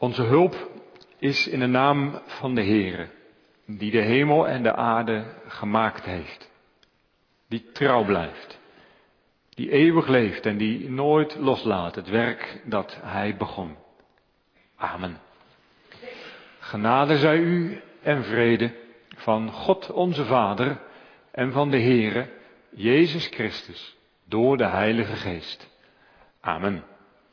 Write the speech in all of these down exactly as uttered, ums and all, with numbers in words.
Onze hulp is in de naam van de Heere, die de hemel en de aarde gemaakt heeft. Die trouw blijft, die eeuwig leeft en die nooit loslaat het werk dat hij begon. Amen. Genade zij u en vrede van God onze Vader en van de Heere, Jezus Christus, door de Heilige Geest. Amen.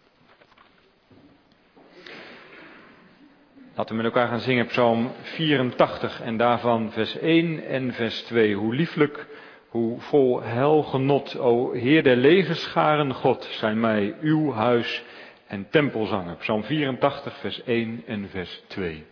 Laten we met elkaar gaan zingen Psalm vierentachtig en daarvan vers één en vers twee. Hoe lieflijk, hoe vol heil genot, o Heer der legerscharen God, zijn mij uw huis en tempelzangen. Psalm vierentachtig vers één en vers twee.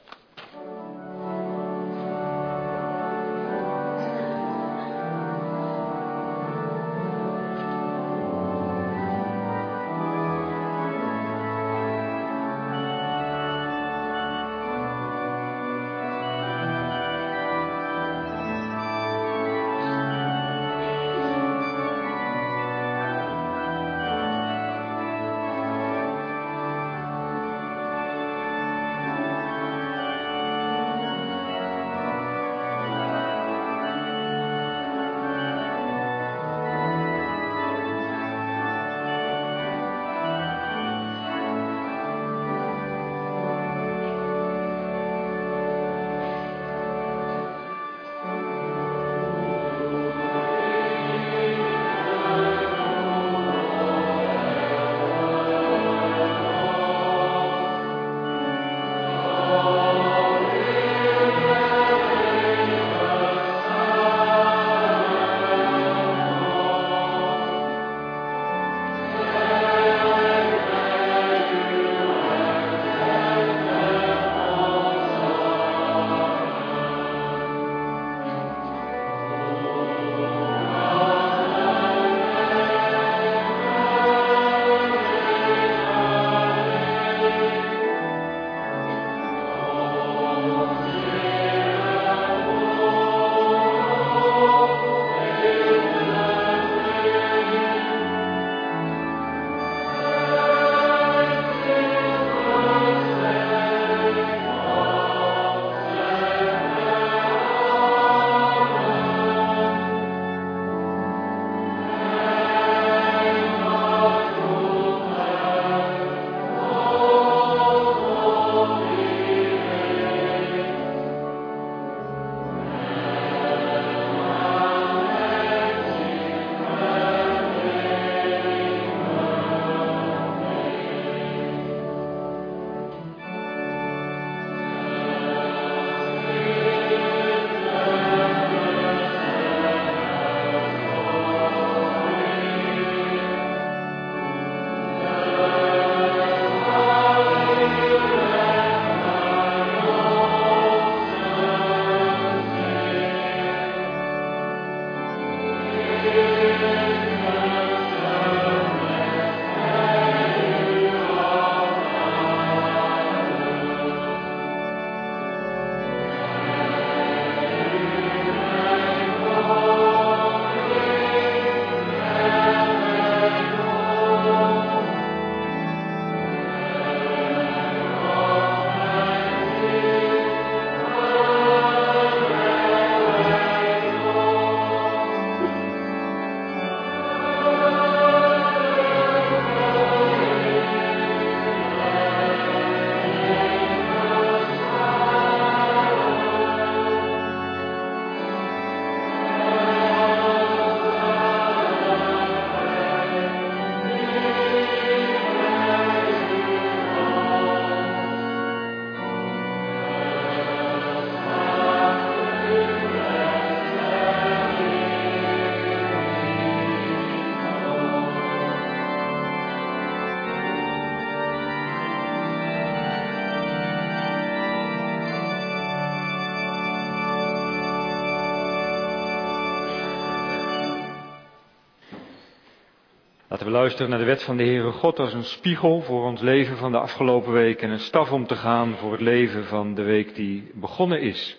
Laten we luisteren naar de wet van de Heere God als een spiegel voor ons leven van de afgelopen week en een staf om te gaan voor het leven van de week die begonnen is.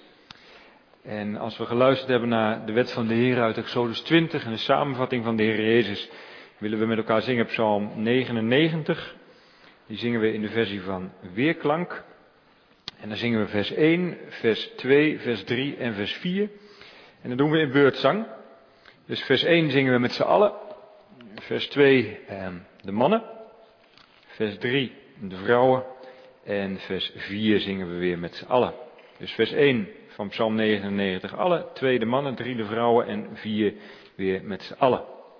En als we geluisterd hebben naar de wet van de Heere uit Exodus twintig en de samenvatting van de Heer Jezus, willen we met elkaar zingen Psalm negenennegentig, Die zingen we in de versie van Weerklank. En dan zingen we vers één, vers twee, vers drie en vers vier. En dat doen we in beurtzang. Dus vers één zingen we met z'n allen. Vers twee eh, de mannen. Vers drie de vrouwen. En vers vier zingen we weer met z'n allen. Dus vers één van Psalm negenennegentig alle. twee de mannen, drie de vrouwen en vier weer met z'n allen.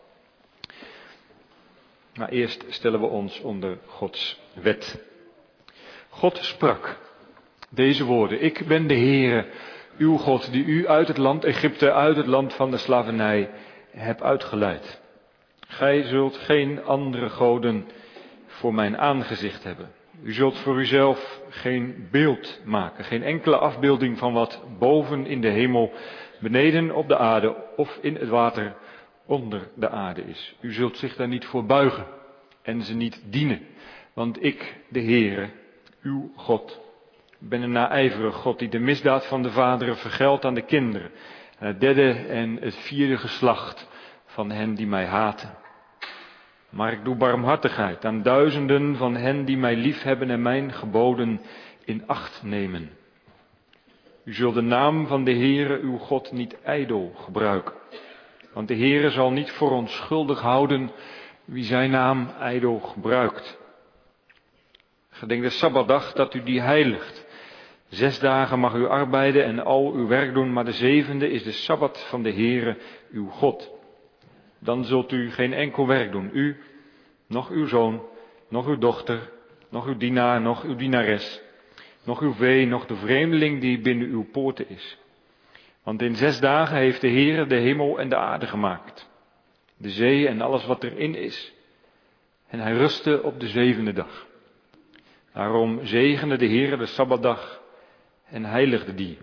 Maar eerst stellen we ons onder Gods wet. God sprak deze woorden. Ik ben de Heere, uw God, die u uit het land Egypte, uit het land van de slavernij, heb uitgeleid. Gij zult geen andere goden voor mijn aangezicht hebben. U zult voor uzelf geen beeld maken, geen enkele afbeelding van wat boven in de hemel, beneden op de aarde of in het water onder de aarde is. U zult zich daar niet voor buigen en ze niet dienen, want ik, de Heere, uw God, ben een naijverig God die de misdaad van de vaderen vergeldt aan de kinderen, en het derde en het vierde geslacht van hen die mij haten. Maar ik doe barmhartigheid aan duizenden van hen die mij liefhebben en mijn geboden in acht nemen. U zult de naam van de Heere uw God niet ijdel gebruiken, want de Heere zal niet voor onschuldig houden wie zijn naam ijdel gebruikt. Gedenk de Sabbatdag dat u die heiligt. Zes dagen mag u arbeiden en al uw werk doen, maar de zevende is de Sabbat van de Heere uw God. Dan zult u geen enkel werk doen, u, nog uw zoon, nog uw dochter, nog uw dienaar, nog uw dienares, nog uw vee, nog de vreemdeling die binnen uw poorten is. Want in zes dagen heeft de Heere de hemel en de aarde gemaakt, de zee en alles wat erin is. En hij rustte op de zevende dag. Daarom zegende de Heere de Sabbatdag en heiligde die.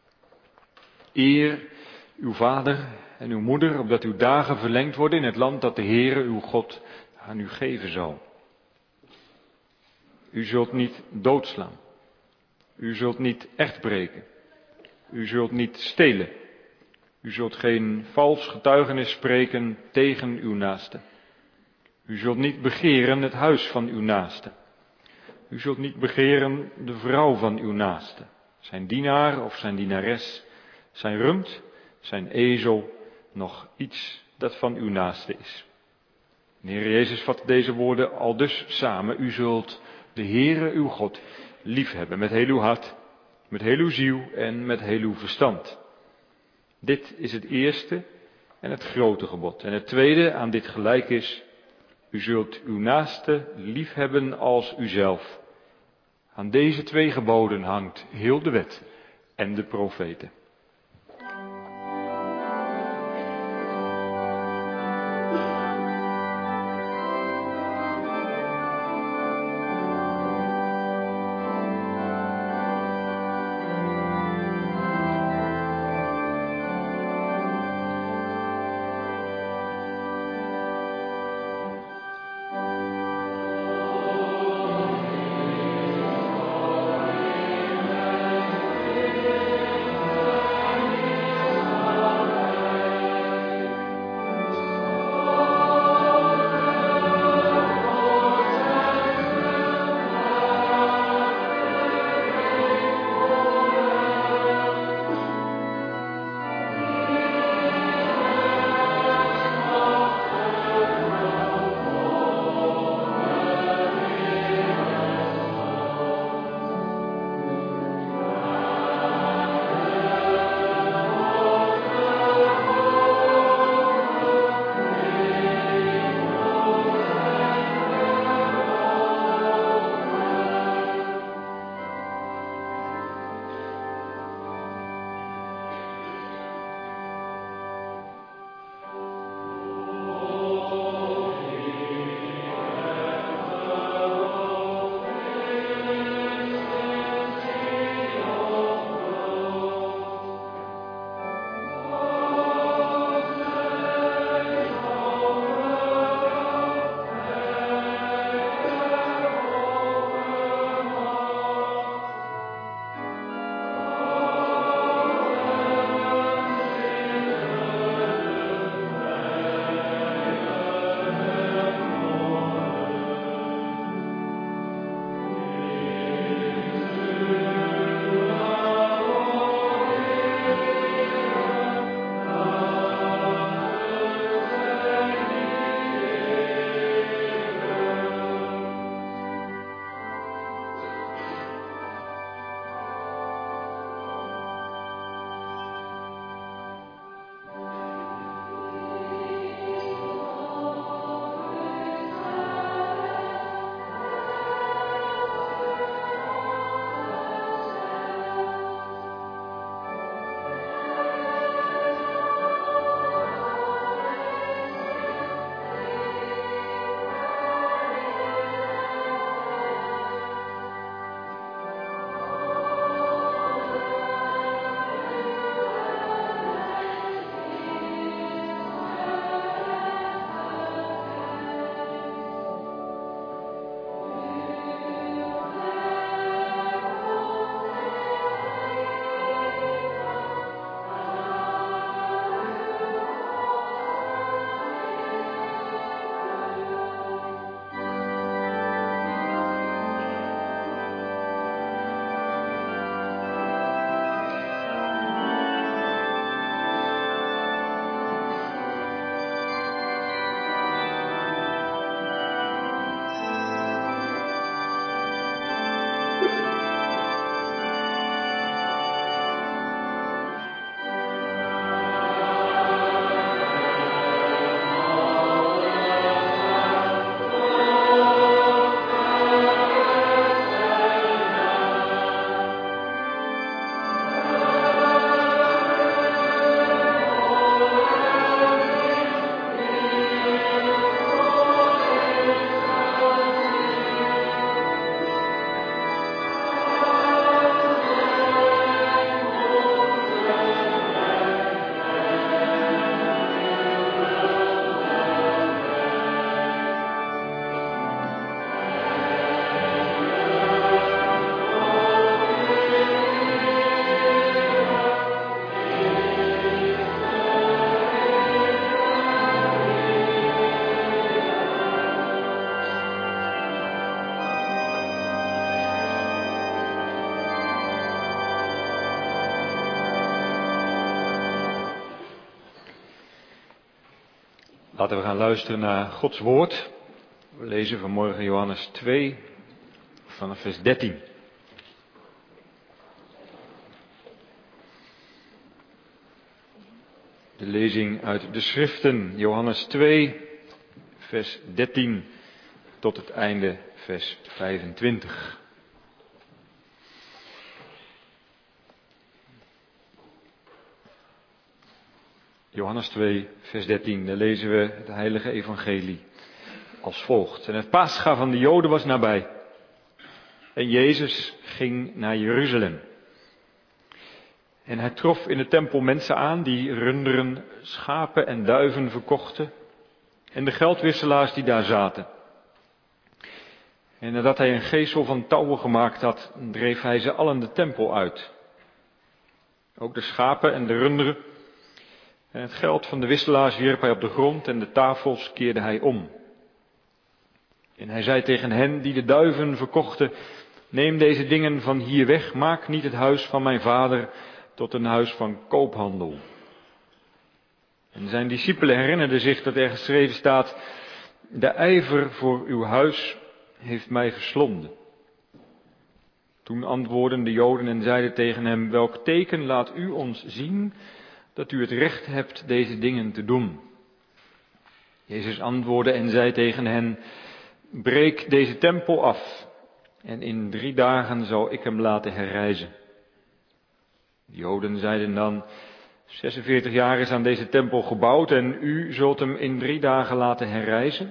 Eer uw vader en uw moeder, opdat uw dagen verlengd worden in het land dat de Heere uw God aan u geven zal. U zult niet doodslaan. U zult niet echt breken. U zult niet stelen. U zult geen vals getuigenis spreken tegen uw naaste. U zult niet begeren het huis van uw naaste. U zult niet begeren de vrouw van uw naaste, zijn dienaar of zijn dienares, zijn rund, zijn ezel, nog iets dat van uw naaste is. De Heer Jezus vat deze woorden al dus samen. U zult de Heere uw God liefhebben met heel uw hart, met heel uw ziel en met heel uw verstand. Dit is het eerste en het grote gebod. En het tweede aan dit gelijk is: u zult uw naaste liefhebben als uzelf. Aan deze twee geboden hangt heel de wet en de profeten. Laten we gaan luisteren naar Gods woord. We lezen vanmorgen Johannes twee vanaf vers dertien. De lezing uit de schriften, Johannes twee, vers dertien tot het einde, vers vijfentwintig. Johannes twee, vers dertien, daar lezen we het heilige evangelie als volgt. En het Pascha van de Joden was nabij. En Jezus ging naar Jeruzalem. En hij trof in de tempel mensen aan die runderen, schapen en duiven verkochten. En de geldwisselaars die daar zaten. En nadat hij een geesel van touwen gemaakt had, dreef hij ze allen de tempel uit. Ook de schapen en de runderen. En het geld van de wisselaars wierp hij op de grond en de tafels keerde hij om. En hij zei tegen hen die de duiven verkochten: neem deze dingen van hier weg, maak niet het huis van mijn vader tot een huis van koophandel. En zijn discipelen herinnerden zich dat er geschreven staat: de ijver voor uw huis heeft mij verslonden. Toen antwoordden de Joden en zeiden tegen hem: welk teken laat u ons zien dat u het recht hebt deze dingen te doen? Jezus antwoordde en zei tegen hen: breek deze tempel af en in drie dagen zal ik hem laten herrijzen. De Joden zeiden dan: zesenveertig jaar is aan deze tempel gebouwd en u zult hem in drie dagen laten herrijzen?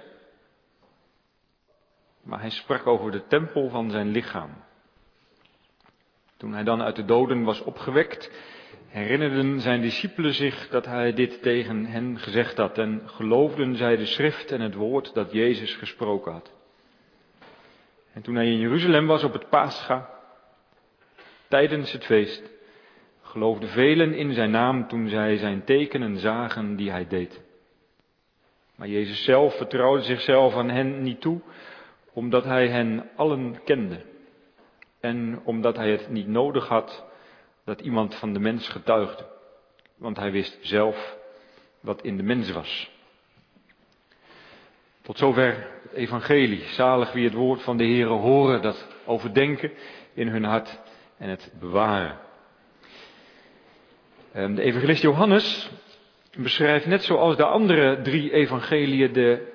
Maar hij sprak over de tempel van zijn lichaam. Toen hij dan uit de doden was opgewekt, herinnerden zijn discipelen zich dat hij dit tegen hen gezegd had en geloofden zij de schrift en het woord dat Jezus gesproken had. En toen hij in Jeruzalem was op het Pascha, tijdens het feest, geloofden velen in zijn naam toen zij zijn tekenen zagen die hij deed. Maar Jezus zelf vertrouwde zichzelf aan hen niet toe, omdat hij hen allen kende. En omdat hij het niet nodig had dat iemand van de mens getuigde. Want hij wist zelf wat in de mens was. Tot zover het evangelie. Zalig wie het woord van de Heere horen, dat overdenken in hun hart en het bewaren. De evangelist Johannes beschrijft net zoals de andere drie evangeliën de,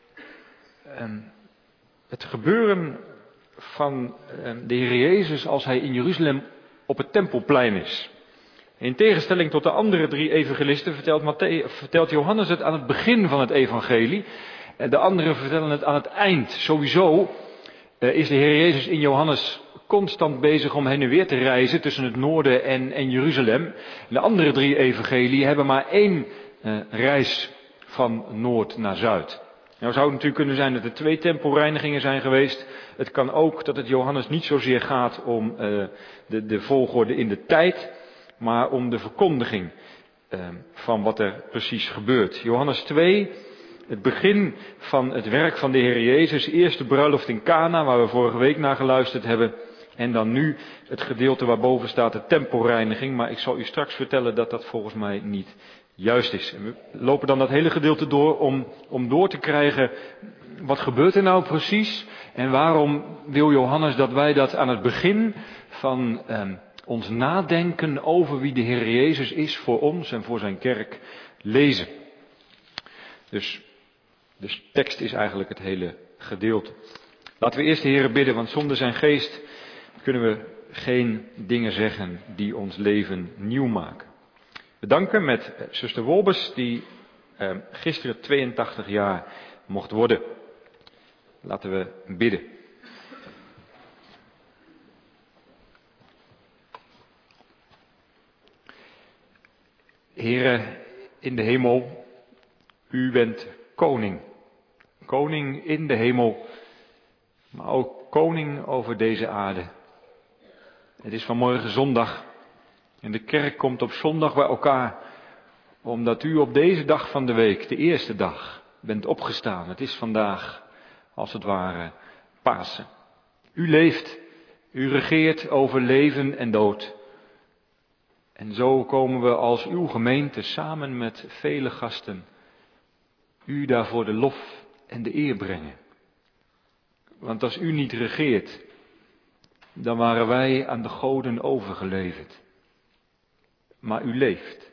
het gebeuren van de Heer Jezus als hij in Jeruzalem op het Tempelplein is. In tegenstelling tot de andere drie evangelisten vertelt, Matthäus, vertelt Johannes het aan het begin van het evangelie. En de anderen vertellen het aan het eind. Sowieso uh, is de Heer Jezus in Johannes constant bezig om heen en weer te reizen tussen het noorden en, en Jeruzalem. De andere drie evangelieën hebben maar één uh, reis van noord naar zuid. Nou zou het natuurlijk kunnen zijn dat er twee tempelreinigingen zijn geweest. Het kan ook dat het Johannes niet zozeer gaat om uh, de, de volgorde in de tijd, maar om de verkondiging uh, van wat er precies gebeurt. Johannes twee, het begin van het werk van de Heer Jezus, eerste bruiloft in Cana, waar we vorige week naar geluisterd hebben. En dan nu het gedeelte waarboven staat de tempelreiniging, maar ik zal u straks vertellen dat dat volgens mij niet juist is. En we lopen dan dat hele gedeelte door om, om door te krijgen, wat gebeurt er nou precies? En waarom wil Johannes dat wij dat aan het begin van eh, ons nadenken over wie de Heer Jezus is voor ons en voor zijn kerk lezen? Dus de tekst is eigenlijk het hele gedeelte. Laten we eerst de Heer bidden, want zonder zijn geest kunnen we geen dingen zeggen die ons leven nieuw maken. We danken met zuster Wolbers, die eh, gisteren tweeëntachtig jaar mocht worden. Laten we bidden. Heere in de hemel, u bent koning. Koning in de hemel, maar ook koning over deze aarde. Het is vanmorgen zondag en de kerk komt op zondag bij elkaar, omdat u op deze dag van de week, de eerste dag, bent opgestaan. Het is vandaag, als het ware, Pasen. U leeft, u regeert over leven en dood. En zo komen we als uw gemeente samen met vele gasten u daarvoor de lof en de eer brengen. Want als u niet regeert, dan waren wij aan de goden overgeleverd. Maar u leeft.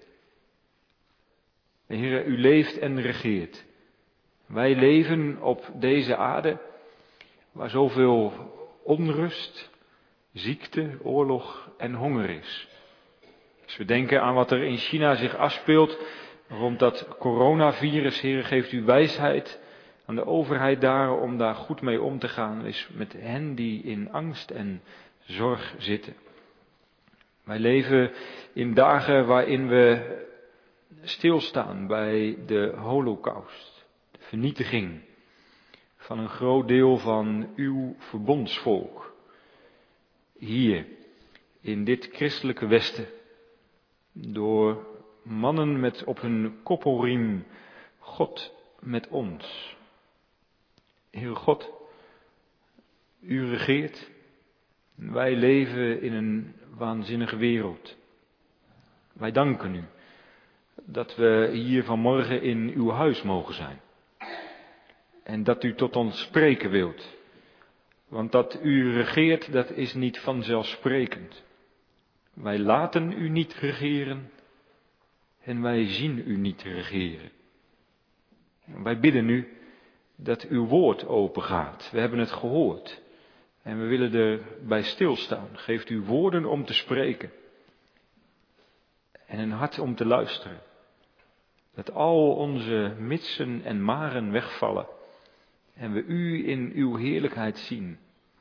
Heere, u leeft en regeert. Wij leven op deze aarde waar zoveel onrust, ziekte, oorlog en honger is. Als we denken aan wat er in China zich afspeelt rond dat coronavirus, Heere, geeft u wijsheid aan de overheid daar om daar goed mee om te gaan. Is met hen die in angst en zorg zitten. Wij leven in dagen waarin we stilstaan bij de Holocaust, de vernietiging van een groot deel van uw verbondsvolk. Hier, in dit christelijke Westen, door mannen met op hun koppelriem God met ons. Heere God, u regeert. Wij leven in een waanzinnige wereld. Wij danken u dat we hier vanmorgen in uw huis mogen zijn. En dat u tot ons spreken wilt. Want dat u regeert, dat is niet vanzelfsprekend. Wij laten u niet regeren en wij zien u niet regeren. Wij bidden u dat uw woord opengaat. We hebben het gehoord en we willen erbij stilstaan. Geeft u woorden om te spreken en een hart om te luisteren. Dat al onze mitsen en maren wegvallen en we u in uw heerlijkheid zien.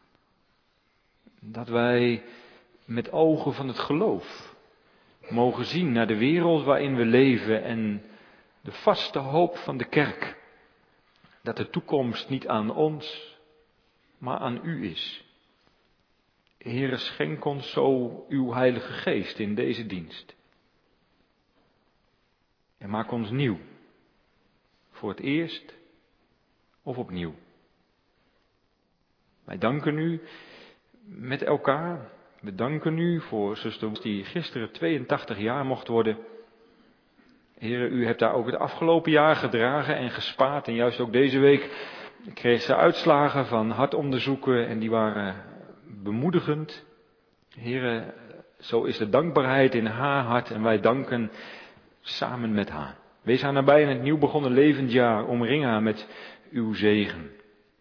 Dat wij met ogen van het geloof mogen zien naar de wereld waarin we leven en de vaste hoop van de kerk. Dat de toekomst niet aan ons, maar aan u is. Heere, schenk ons zo uw Heilige Geest in deze dienst. En maak ons nieuw. Voor het eerst of opnieuw. Wij danken u met elkaar. We danken u voor zuster die gisteren tweeëntachtig jaar mocht worden. Heere, u hebt daar ook het afgelopen jaar gedragen en gespaard. En juist ook deze week kreeg ze uitslagen van hartonderzoeken en die waren bemoedigend. Heere, zo is de dankbaarheid in haar hart en wij danken samen met haar. Wees haar nabij in het nieuw begonnen levensjaar. Omring haar met uw zegen.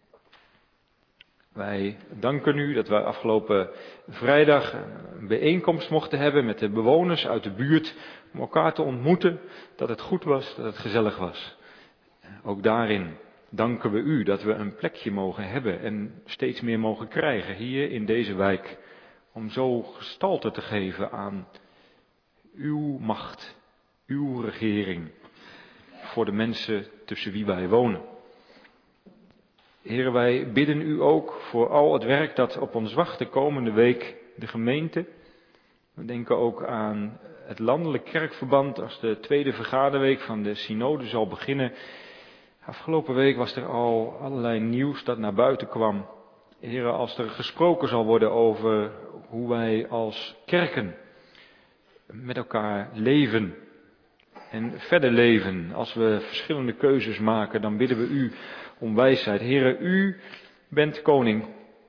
Wij danken u dat wij afgelopen vrijdag een bijeenkomst mochten hebben met de bewoners uit de buurt. Om elkaar te ontmoeten. Dat het goed was, dat het gezellig was. Ook daarin danken we u dat we een plekje mogen hebben en steeds meer mogen krijgen hier in deze wijk. Om zo gestalte te geven aan uw macht, uw regering. Voor de mensen tussen wie wij wonen. Heren, wij bidden u ook voor al het werk dat op ons wacht de komende week, de gemeente. We denken ook aan het landelijk kerkverband als de tweede vergaderweek van de synode zal beginnen. Afgelopen week was er al allerlei nieuws dat naar buiten kwam. Heren, als er gesproken zal worden over hoe wij als kerken met elkaar leven en verder leven. Als we verschillende keuzes maken, dan bidden we u om wijsheid. Heren, u bent koning.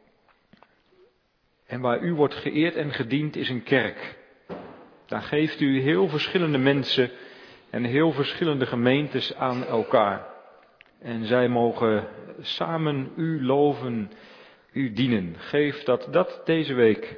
En waar u wordt geëerd en gediend is een kerk. Daar geeft u heel verschillende mensen en heel verschillende gemeentes aan elkaar. En zij mogen samen u loven, u dienen. Geef dat dat deze week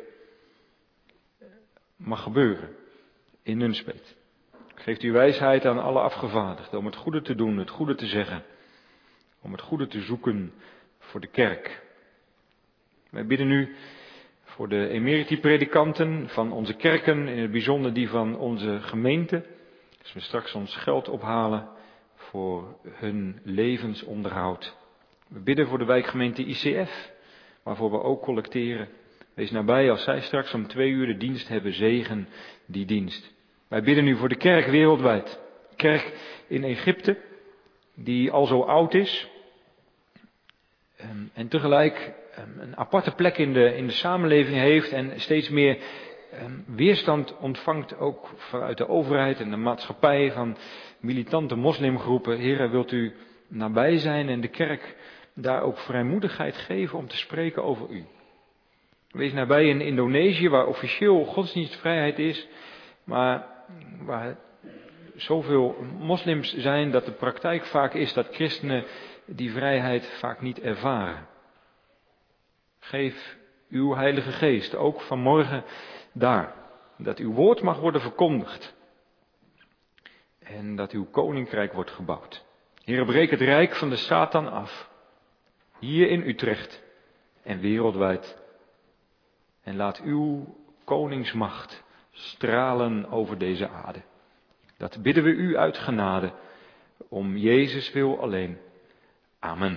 mag gebeuren in Nunspeet. Geeft u wijsheid aan alle afgevaardigden om het goede te doen, het goede te zeggen. Om het goede te zoeken voor de kerk. Wij bidden u voor de emeriti-predikanten van onze kerken, in het bijzonder die van onze gemeente. Als we straks ons geld ophalen voor hun levensonderhoud. We bidden voor de wijkgemeente I C F, waarvoor we ook collecteren. Wees nabij als zij straks om twee uur de dienst hebben, zegen die dienst. Wij bidden u voor de kerk wereldwijd. Kerk in Egypte, die al zo oud is. En tegelijk een aparte plek in de, in de samenleving heeft en steeds meer weerstand ontvangt ook vanuit de overheid en de maatschappij van militante moslimgroepen. Heren, wilt u nabij zijn en de kerk daar ook vrijmoedigheid geven om te spreken over u. Wees nabij in Indonesië, waar officieel godsdienstvrijheid is, maar waar zoveel moslims zijn dat de praktijk vaak is dat christenen die vrijheid vaak niet ervaren. Geef uw Heilige Geest ook vanmorgen daar, dat uw woord mag worden verkondigd en dat uw koninkrijk wordt gebouwd. Heere, breek het rijk van de Satan af, hier in Utrecht en wereldwijd. En laat uw koningsmacht stralen over deze aarde. Dat bidden we u uit genade, om Jezus wil alleen. Amen.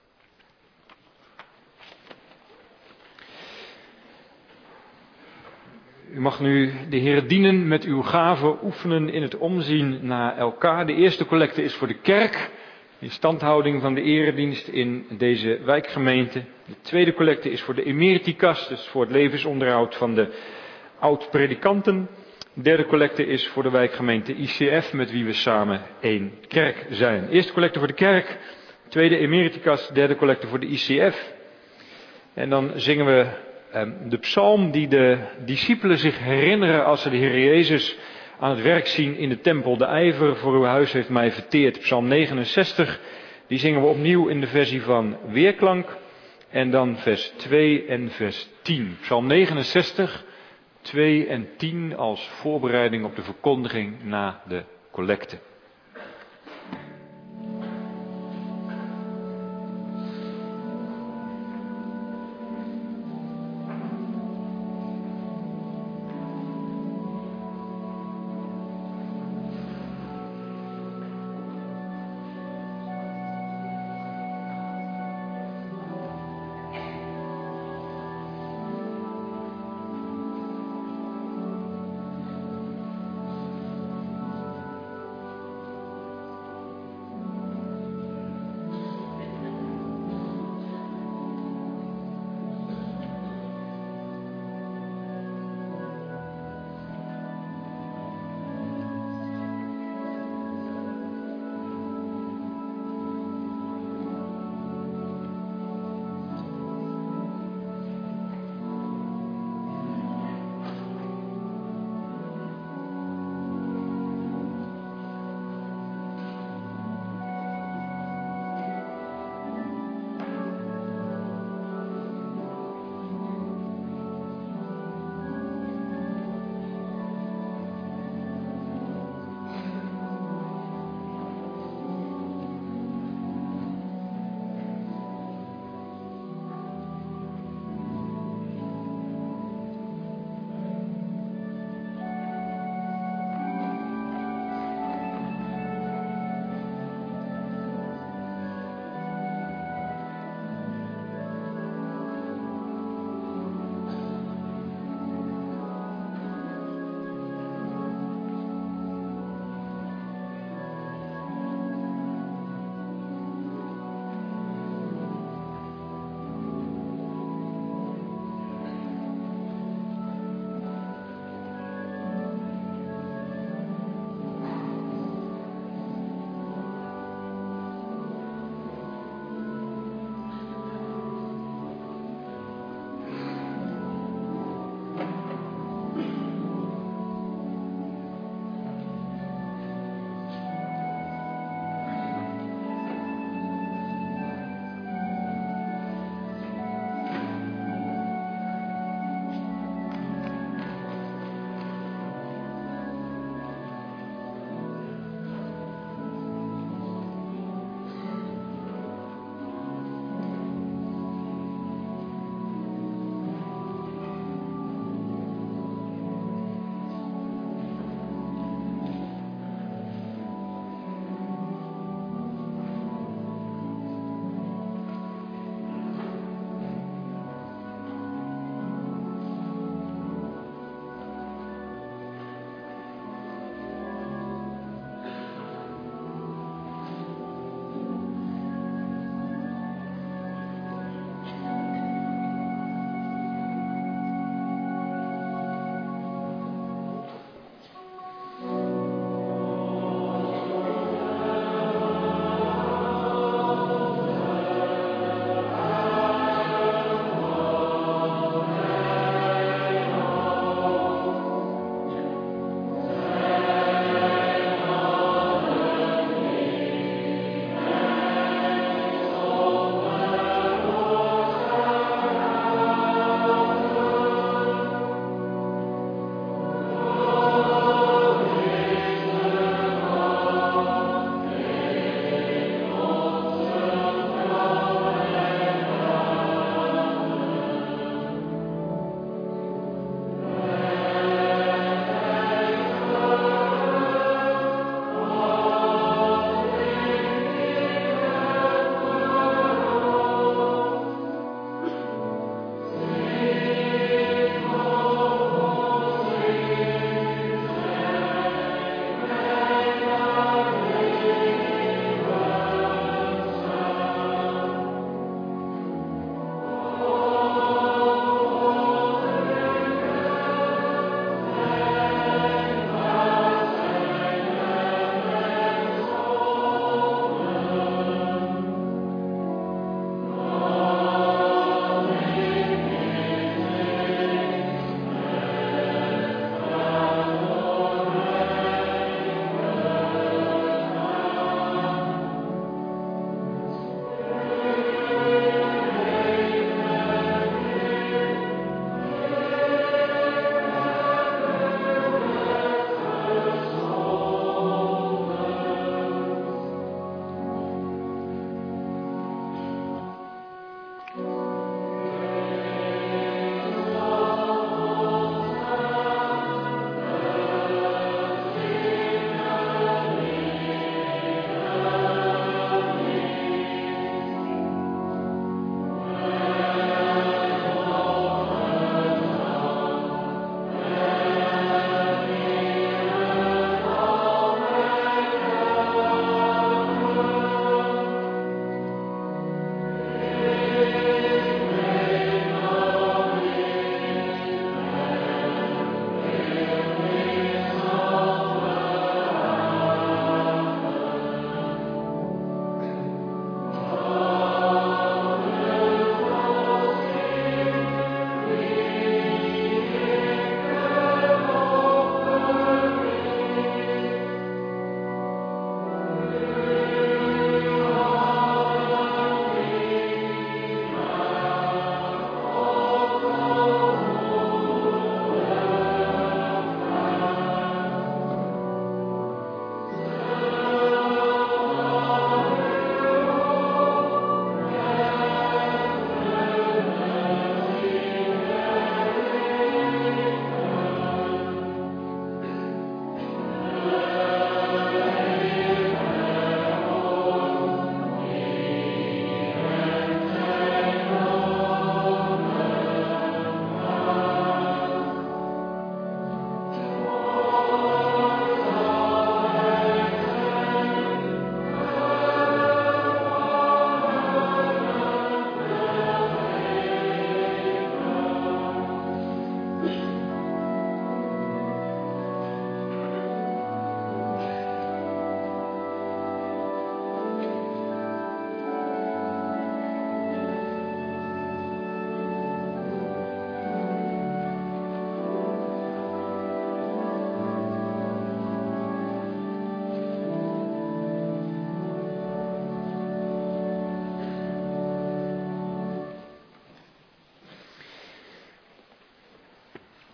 U mag nu de Heere dienen met uw gaven, oefenen in het omzien naar elkaar. De eerste collecte is voor de kerk, in standhouding van de eredienst in deze wijkgemeente. De tweede collecte is voor de emeriticas, dus voor het levensonderhoud van de oud-predikanten. De derde collecte is voor de wijkgemeente I C F, met wie we samen één kerk zijn. Eerste collecte voor de kerk, tweede emeriticas, derde collecte voor de I C F. En dan zingen we de psalm die de discipelen zich herinneren als ze de Heer Jezus aan het werk zien in de tempel. De ijver voor uw huis heeft mij verteerd. Psalm negenenzestig, die zingen we opnieuw in de versie van Weerklank. En dan vers twee en vers tien. Psalm negenenzestig, twee en tien als voorbereiding op de verkondiging na de collecte.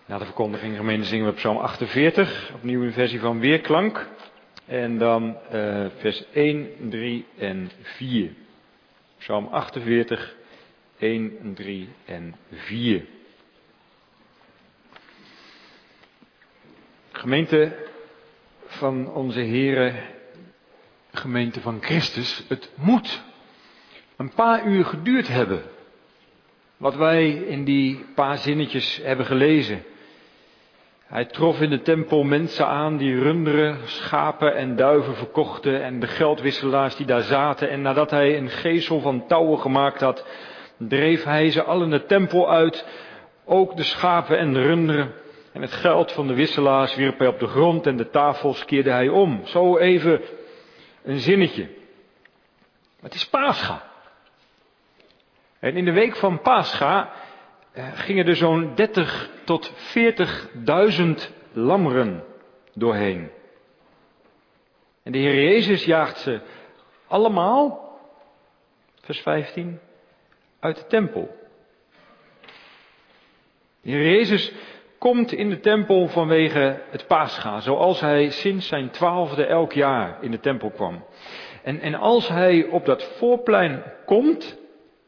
Na de verkondiging, gemeente, zingen we Psalm achtenveertig, opnieuw een versie van Weerklank. En dan uh, vers één, drie en vier. Psalm achtenveertig, één, drie en vier. Gemeente van onze Heere, gemeente van Christus, het moet een paar uur geduurd hebben. Wat wij in die paar zinnetjes hebben gelezen. Hij trof in de tempel mensen aan die runderen, schapen en duiven verkochten en de geldwisselaars die daar zaten. En nadat hij een geesel van touwen gemaakt had, dreef hij ze allen de tempel uit, ook de schapen en de runderen. En het geld van de wisselaars wierp hij op de grond en de tafels keerde hij om. Zo even een zinnetje. Het is Pascha. En in de week van Pascha gingen er zo'n dertig tot veertigduizend lammeren doorheen. En de Heer Jezus jaagt ze allemaal, vers vijftien, uit de tempel. De Heer Jezus komt in de tempel vanwege het Pascha, zoals hij sinds zijn twaalfde elk jaar in de tempel kwam. En, en als hij op dat voorplein komt,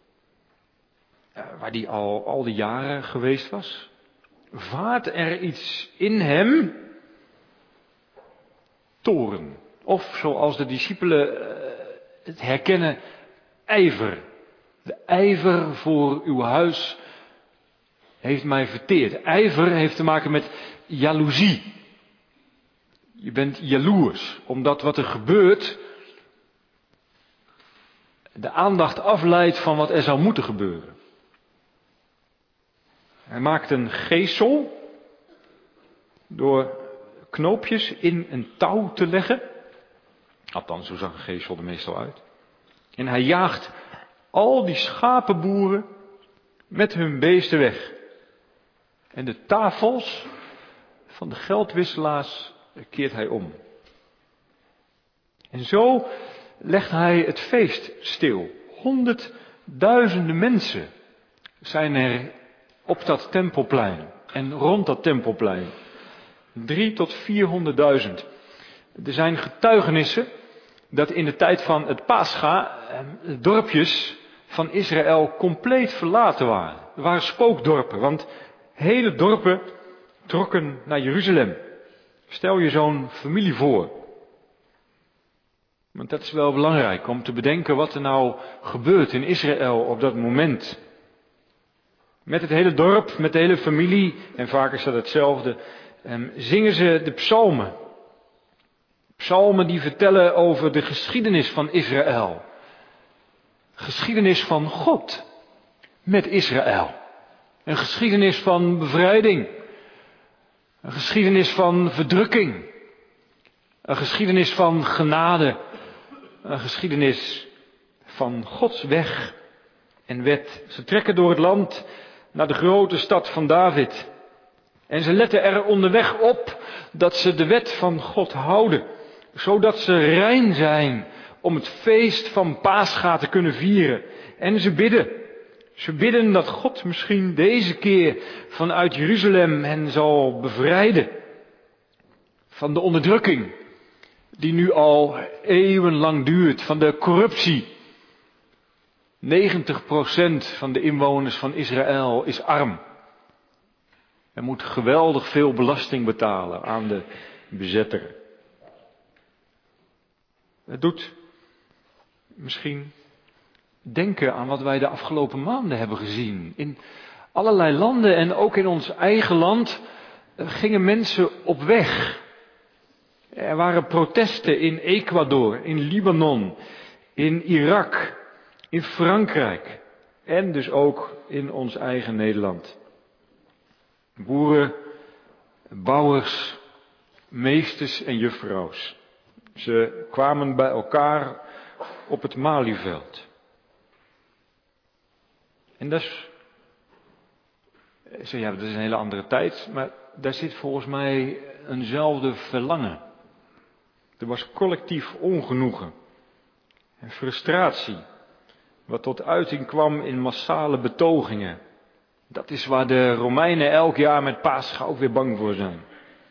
waar hij al, al die jaren geweest was, vaart er iets in hem, toorn. Of zoals de discipelen het herkennen, ijver. De ijver voor uw huis heeft mij verteerd. Ijver heeft te maken met jaloezie. Je bent jaloers, omdat wat er gebeurt de aandacht afleidt van wat er zou moeten gebeuren. Hij maakt een geesel door knoopjes in een touw te leggen. Althans, zo zag een geesel er meestal uit. En hij jaagt al die schapenboeren met hun beesten weg. En de tafels van de geldwisselaars keert hij om. En zo legt hij het feest stil. Honderdduizenden mensen zijn er op dat tempelplein en rond dat tempelplein. Drie tot vierhonderdduizend. Er zijn getuigenissen dat in de tijd van het Pascha de dorpjes van Israël compleet verlaten waren. Er waren spookdorpen, want hele dorpen trokken naar Jeruzalem. Stel je zo'n familie voor. Want dat is wel belangrijk om te bedenken wat er nou gebeurt in Israël op dat moment. Met het hele dorp, met de hele familie, en vaak is dat hetzelfde, zingen ze de psalmen. Psalmen die vertellen over de geschiedenis van Israël. Geschiedenis van God met Israël. Een geschiedenis van bevrijding. Een geschiedenis van verdrukking. Een geschiedenis van genade. Een geschiedenis van Gods weg en wet. Ze trekken door het land naar de grote stad van David. En ze letten er onderweg op dat ze de wet van God houden. Zodat ze rein zijn om het feest van Pascha te kunnen vieren. En ze bidden. Ze bidden dat God misschien deze keer vanuit Jeruzalem hen zal bevrijden. Van de onderdrukking die nu al eeuwenlang duurt. Van de corruptie. negentig procent van de inwoners van Israël is arm. Er moet geweldig veel belasting betalen aan de bezetter. Het doet misschien denken aan wat wij de afgelopen maanden hebben gezien. In allerlei landen en ook in ons eigen land gingen mensen op weg. Er waren protesten in Ecuador, in Libanon, in Irak, in Frankrijk en dus ook in ons eigen Nederland. Boeren, bouwers, meesters en juffrouws. Ze kwamen bij elkaar op het Malieveld. En dat is, ja, dat is een hele andere tijd, maar daar zit volgens mij eenzelfde verlangen. Er was collectief ongenoegen en frustratie, wat tot uiting kwam in massale betogingen Dat is waar de Romeinen elk jaar met Pascha ook weer bang voor zijn.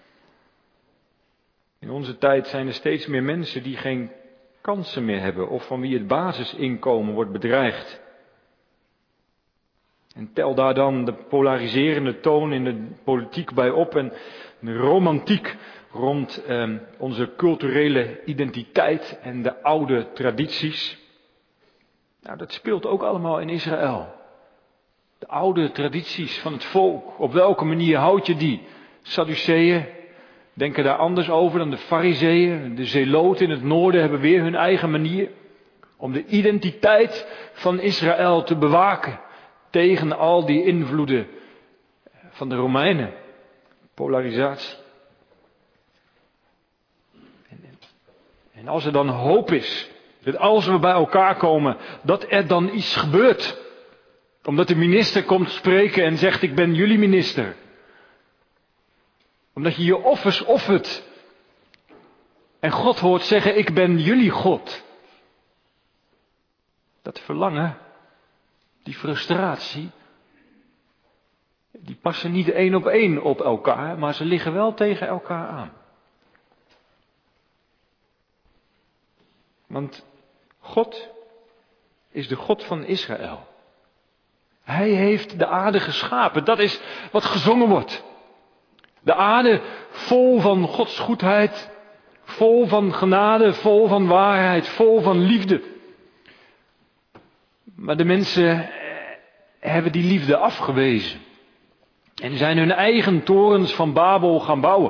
In onze tijd zijn er steeds meer mensen die geen kansen meer hebben of van wie het basisinkomen wordt bedreigd. En tel daar dan de polariserende toon in de politiek bij op en de romantiek rond eh, onze culturele identiteit en de oude tradities. Nou, dat speelt ook allemaal in Israël. De oude tradities van het volk. Op welke manier houd je die? Sadduceeën denken daar anders over dan de Farizeeën. De Zeloten in het noorden hebben weer hun eigen manier om de identiteit van Israël te bewaken tegen al die invloeden van de Romeinen. Polarisatie. En als er dan hoop is, dat als we bij elkaar komen, dat er dan iets gebeurt. Omdat de minister komt spreken en zegt, ik ben jullie minister. Omdat je je offers offert. En God hoort zeggen, ik ben jullie God. Dat verlangen, die frustratie, die passen niet één op één op elkaar, maar ze liggen wel tegen elkaar aan. Want God is de God van Israël. Hij heeft de aarde geschapen. Dat is wat gezongen wordt. De aarde vol van Gods goedheid, vol van genade, vol van waarheid, vol van liefde. Maar de mensen hebben die liefde afgewezen. En zijn hun eigen torens van Babel gaan bouwen.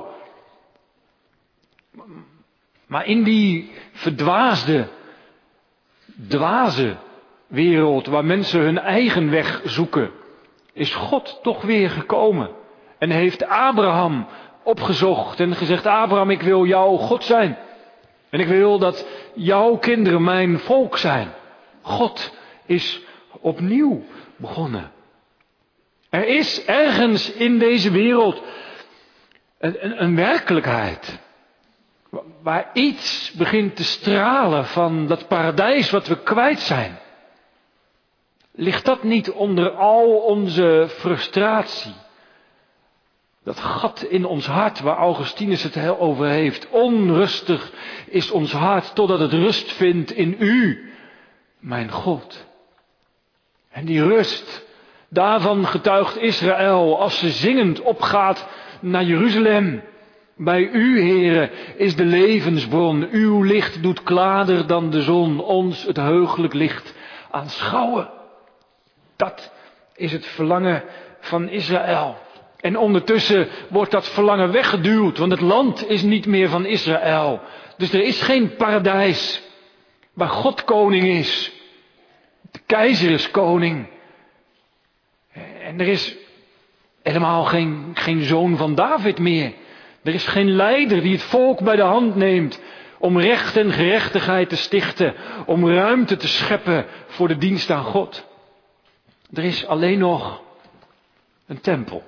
Maar in die verdwaasde, dwaze wereld waar mensen hun eigen weg zoeken, is God toch weer gekomen. En heeft Abraham opgezocht en gezegd, Abraham, ik wil jouw God zijn. En ik wil dat jouw kinderen mijn volk zijn. God is opnieuw begonnen. Er is ergens in deze wereld een, een, een werkelijkheid. Waar iets begint te stralen van dat paradijs wat we kwijt zijn. Ligt dat niet onder al onze frustratie? Dat gat in ons hart waar Augustinus het heel over heeft. Onrustig is ons hart totdat het rust vindt in u, mijn God. En die rust, daarvan getuigt Israël als ze zingend opgaat naar Jeruzalem. Bij u, Heere, is de levensbron. Uw licht doet klaarder dan de zon ons het heugelijk licht aanschouwen. Dat is het verlangen van Israël. En ondertussen wordt dat verlangen weggeduwd, want het land is niet meer van Israël. Dus er is geen paradijs waar God koning is. De keizer is koning. En er is helemaal geen, geen zoon van David meer. Er is geen leider die het volk bij de hand neemt om recht en gerechtigheid te stichten, om ruimte te scheppen voor de dienst aan God. Er is alleen nog een tempel.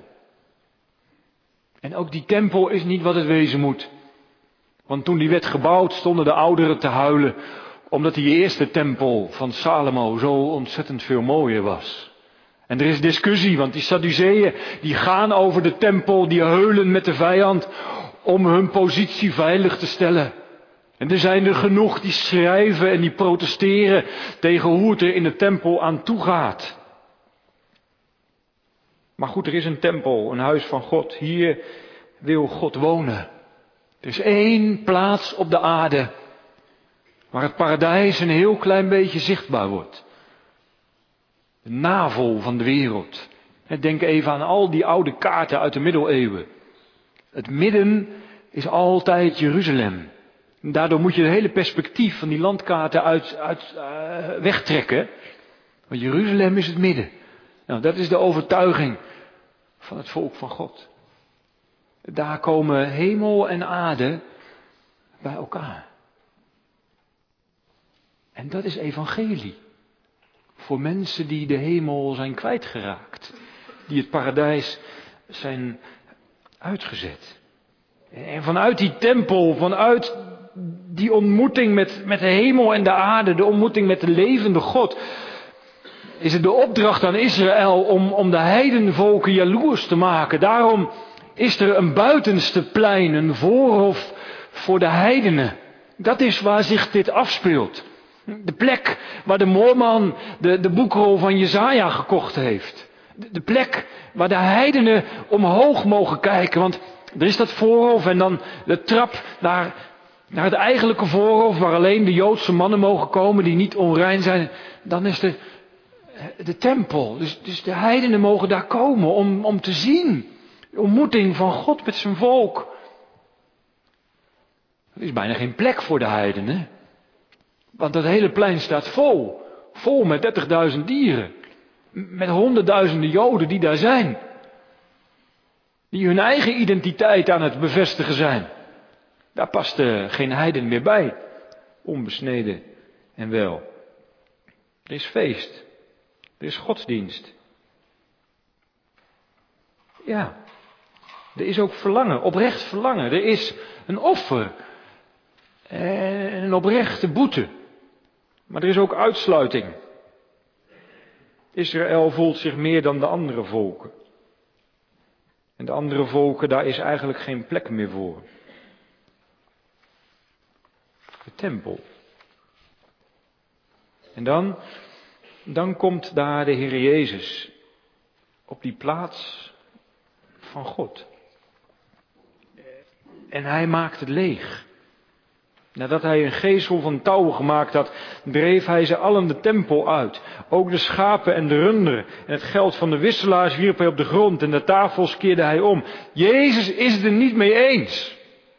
En ook die tempel is niet wat het wezen moet. Want toen die werd gebouwd stonden de ouderen te huilen, omdat die eerste tempel van Salomo zo ontzettend veel mooier was. En er is discussie, want die Sadduceeën die gaan over de tempel, die heulen met de vijand om hun positie veilig te stellen. En er zijn er genoeg die schrijven en die protesteren tegen hoe het er in de tempel aan toe gaat. Maar goed, er is een tempel, een huis van God. Hier wil God wonen. Er is één plaats op de aarde waar het paradijs een heel klein beetje zichtbaar wordt. De navel van de wereld. Denk even aan al die oude kaarten uit de middeleeuwen. Het midden is altijd Jeruzalem. En daardoor moet je het hele perspectief van die landkaarten uit, uit uh, wegtrekken. Want Jeruzalem is het midden. Nou, dat is de overtuiging van het volk van God. Daar komen hemel en aarde bij elkaar. En dat is evangelie. Voor mensen die de hemel zijn kwijtgeraakt. Die het paradijs zijn uitgezet. En vanuit die tempel, vanuit die ontmoeting met, met de hemel en de aarde, de ontmoeting met de levende God, is het de opdracht aan Israël om, om de heidenvolken jaloers te maken. Daarom is er een buitenste plein, een voorhof voor de heidenen. Dat is waar zich dit afspeelt. De plek waar de moorman de, de boekrol van Jesaja gekocht heeft. De, de plek waar de heidenen omhoog mogen kijken. Want er is dat voorhof en dan de trap naar, naar het eigenlijke voorhof waar alleen de Joodse mannen mogen komen die niet onrein zijn. Dan is de, de tempel. Dus, dus de heidenen mogen daar komen om, om te zien. De ontmoeting van God met zijn volk. Er is bijna geen plek voor de heidenen. Want dat hele plein staat vol. Vol met dertigduizend dieren. Met honderdduizenden Joden die daar zijn. Die hun eigen identiteit aan het bevestigen zijn. Daar past uh, geen heiden meer bij. Onbesneden en wel. Er is feest. Er is godsdienst. Ja. Er is ook verlangen, oprecht verlangen. Er is een offer. En een oprechte boete. Maar er is ook uitsluiting. Israël voelt zich meer dan de andere volken. En de andere volken, daar is eigenlijk geen plek meer voor. De tempel. En dan, dan komt daar de Heer Jezus. Op die plaats van God. En hij maakt het leeg. Nadat hij een geesel van touwen gemaakt had, dreef hij ze allen de tempel uit. Ook de schapen en de runderen en het geld van de wisselaars wierp hij op de grond en de tafels keerde hij om. Jezus is het er niet mee eens.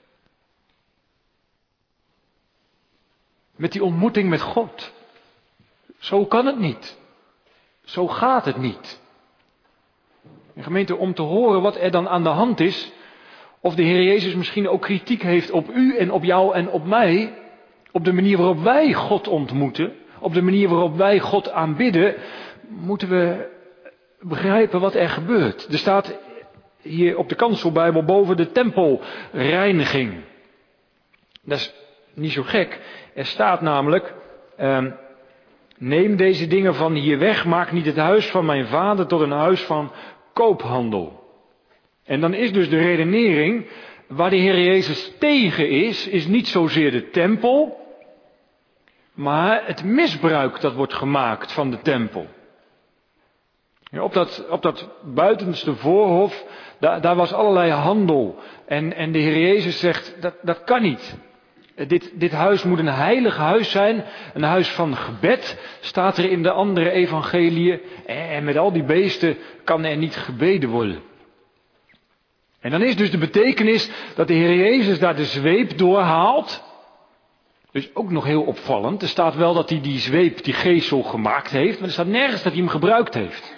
Met die ontmoeting met God. Zo kan het niet. Zo gaat het niet. En gemeente, om te horen wat er dan aan de hand is, of de Heer Jezus misschien ook kritiek heeft op u en op jou en op mij, op de manier waarop wij God ontmoeten, op de manier waarop wij God aanbidden, moeten we begrijpen wat er gebeurt. Er staat hier op de kanselbijbel boven de tempelreiniging. Dat is niet zo gek. Er staat namelijk, eh, neem deze dingen van hier weg, maak niet het huis van mijn vader tot een huis van koophandel. En dan is dus de redenering, waar de Heer Jezus tegen is, is niet zozeer de tempel, maar het misbruik dat wordt gemaakt van de tempel. Ja, op dat, op dat buitenste voorhof, daar, daar was allerlei handel. En, en de Heer Jezus zegt, dat, dat kan niet. Dit, dit huis moet een heilig huis zijn, een huis van gebed, staat er in de andere evangeliën. En met al die beesten kan er niet gebeden worden. En dan is dus de betekenis dat de Heer Jezus daar de zweep doorhaalt. Dus ook nog heel opvallend. Er staat wel dat hij die zweep, die geesel gemaakt heeft, maar er staat nergens dat hij hem gebruikt heeft.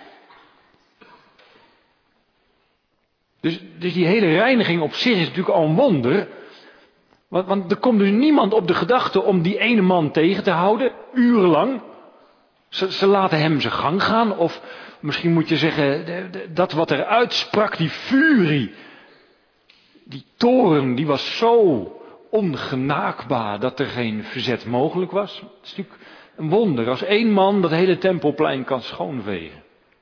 Dus, dus die hele reiniging op zich is natuurlijk al een wonder. Want, want er komt dus niemand op de gedachte om die ene man tegen te houden, urenlang. Ze, ze laten hem zijn gang gaan, of misschien moet je zeggen, de, de, dat wat er uitsprak, die furie. Die toorn, die was zo ongenaakbaar dat er geen verzet mogelijk was. Het is natuurlijk een wonder als één man dat hele tempelplein kan schoonvegen.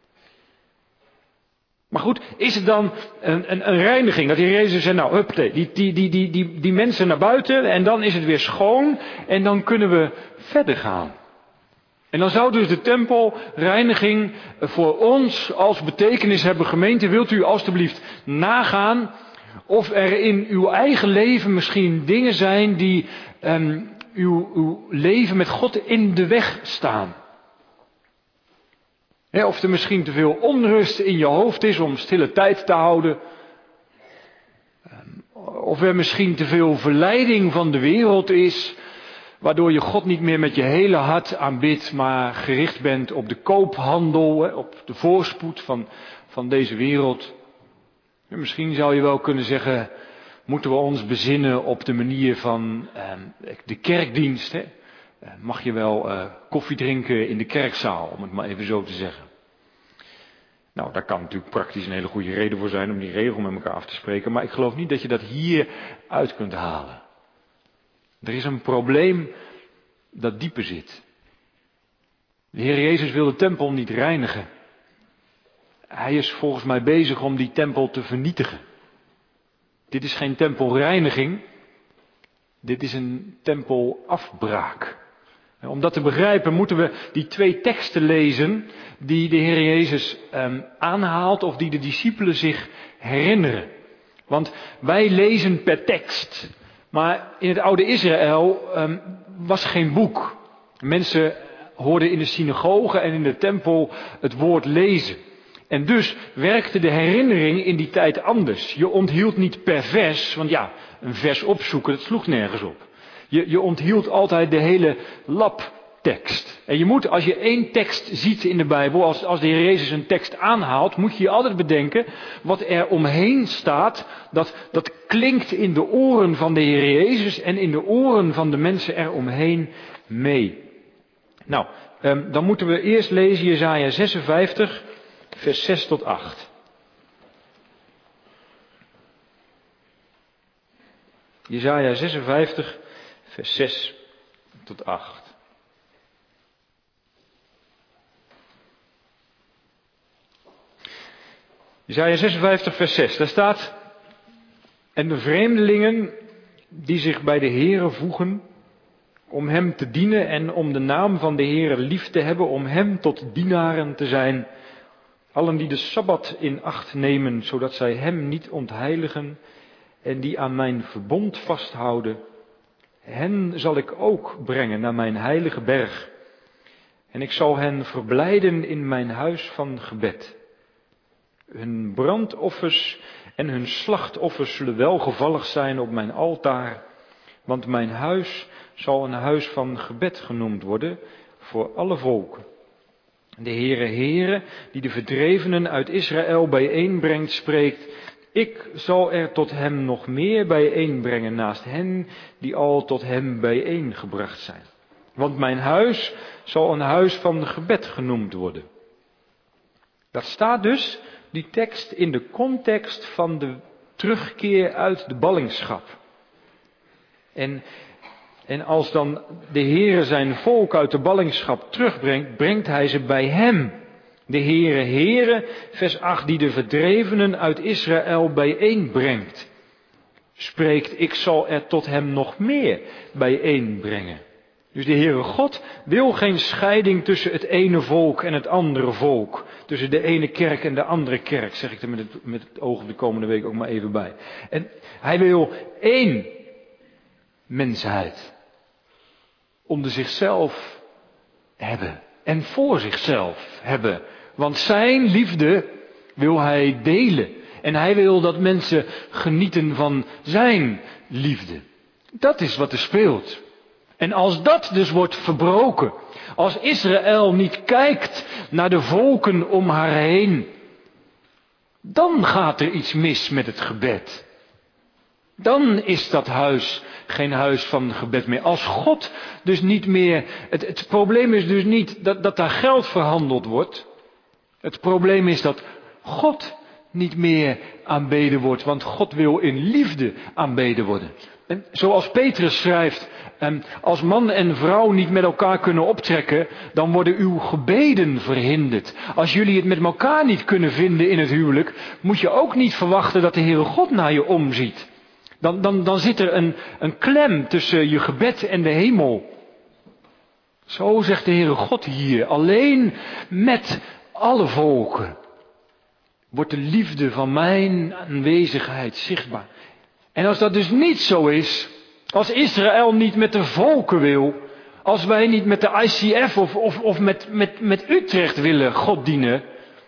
Maar goed, is het dan een, een, een reiniging? Dat die Jezus zei, nou, hup, die, die, die, die, die, die mensen naar buiten en dan is het weer schoon en dan kunnen we verder gaan. En dan zou dus de tempelreiniging voor ons als betekenis hebben. Gemeente, wilt u alstublieft nagaan of er in uw eigen leven misschien dingen zijn die um, uw, uw leven met God in de weg staan. He, of er misschien te veel onrust in je hoofd is om stille tijd te houden. Of er misschien te veel verleiding van de wereld is, waardoor je God niet meer met je hele hart aanbidt, maar gericht bent op de koophandel, op de voorspoed van, van deze wereld. En misschien zou je wel kunnen zeggen, moeten we ons bezinnen op de manier van eh, de kerkdienst. Hè? Mag je wel uh, koffie drinken in de kerkzaal, om het maar even zo te zeggen. Nou, daar kan natuurlijk praktisch een hele goede reden voor zijn om die regel met elkaar af te spreken, maar ik geloof niet dat je dat hier uit kunt halen. Er is een probleem dat dieper zit. De Heer Jezus wil de tempel niet reinigen. Hij is volgens mij bezig om die tempel te vernietigen. Dit is geen tempelreiniging. Dit is een tempelafbraak. En om dat te begrijpen moeten we die twee teksten lezen die de Heer Jezus um, aanhaalt of die de discipelen zich herinneren. Want wij lezen per tekst. Maar in het oude Israël um, was geen boek. Mensen hoorden in de synagoge en in de tempel het woord lezen. En dus werkte de herinnering in die tijd anders. Je onthield niet per vers, want ja, een vers opzoeken, dat sloeg nergens op. Je, je onthield altijd de hele labtekst. En je moet, als je één tekst ziet in de Bijbel, als, als de Heer Jezus een tekst aanhaalt, moet je je altijd bedenken, wat er omheen staat, dat, dat klinkt in de oren van de Heer Jezus en in de oren van de mensen eromheen mee. Nou, um, dan moeten we eerst lezen Jesaja zesenvijftig, vers zes tot acht. Jesaja zesenvijftig, vers zes tot acht. Jesaja zesenvijftig, vers zes, daar staat: en de vreemdelingen die zich bij de Heere voegen, om hem te dienen en om de naam van de Heere lief te hebben, om hem tot dienaren te zijn, allen die de Sabbat in acht nemen, zodat zij hem niet ontheiligen en die aan mijn verbond vasthouden, hen zal ik ook brengen naar mijn heilige berg. En ik zal hen verblijden in mijn huis van gebed. Hun brandoffers en hun slachtoffers zullen welgevallig zijn op mijn altaar, want mijn huis zal een huis van gebed genoemd worden voor alle volken. De Heere, Heere, die de verdrevenen uit Israël bijeenbrengt, spreekt: ik zal er tot hem nog meer bijeenbrengen naast hen die al tot hem bijeengebracht zijn. Want mijn huis zal een huis van gebed genoemd worden. Dat staat dus, die tekst, in de context van de terugkeer uit de ballingschap. En, en als dan de Heere zijn volk uit de ballingschap terugbrengt, brengt hij ze bij hem. De Heere, Heere, vers acht, die de verdrevenen uit Israël bijeenbrengt. Spreekt: ik zal er tot hem nog meer bijeenbrengen. Dus de Heere God wil geen scheiding tussen het ene volk en het andere volk. Tussen de ene kerk en de andere kerk, zeg ik er met het, met het oog op de komende week ook maar even bij. En hij wil één mensheid onder zichzelf hebben en voor zichzelf hebben. Want zijn liefde wil hij delen. En hij wil dat mensen genieten van zijn liefde. Dat is wat er speelt. En als dat dus wordt verbroken, als Israël niet kijkt naar de volken om haar heen, dan gaat er iets mis met het gebed. Dan is dat huis geen huis van gebed meer. Als God dus niet meer, het, het probleem is dus niet dat, dat daar geld verhandeld wordt. Het probleem is dat God niet meer aanbeden wordt, want God wil in liefde aanbeden worden. En zoals Petrus schrijft, als man en vrouw niet met elkaar kunnen optrekken, dan worden uw gebeden verhinderd. Als jullie het met elkaar niet kunnen vinden in het huwelijk, moet je ook niet verwachten dat de Heere God naar je omziet. Dan, dan, dan zit er een, een klem tussen je gebed en de hemel. Zo zegt de Heere God hier, alleen met alle volken wordt de liefde van mijn aanwezigheid zichtbaar. En als dat dus niet zo is, als Israël niet met de volken wil, als wij niet met de I C F of, of, of met, met, met Utrecht willen God dienen,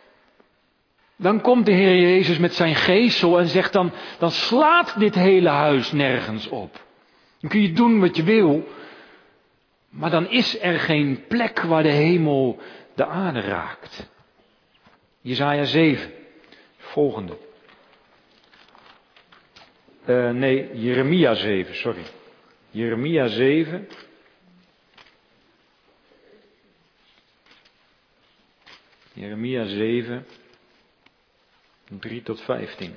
dan komt de Heer Jezus met zijn geesel en zegt dan, dan slaat dit hele huis nergens op. Dan kun je doen wat je wil, maar dan is er geen plek waar de hemel de aarde raakt. Jesaja zeven, volgende. Uh, nee, Jeremia zeven, sorry. Jeremia zeven. Jeremia zeven, drie tot vijftien.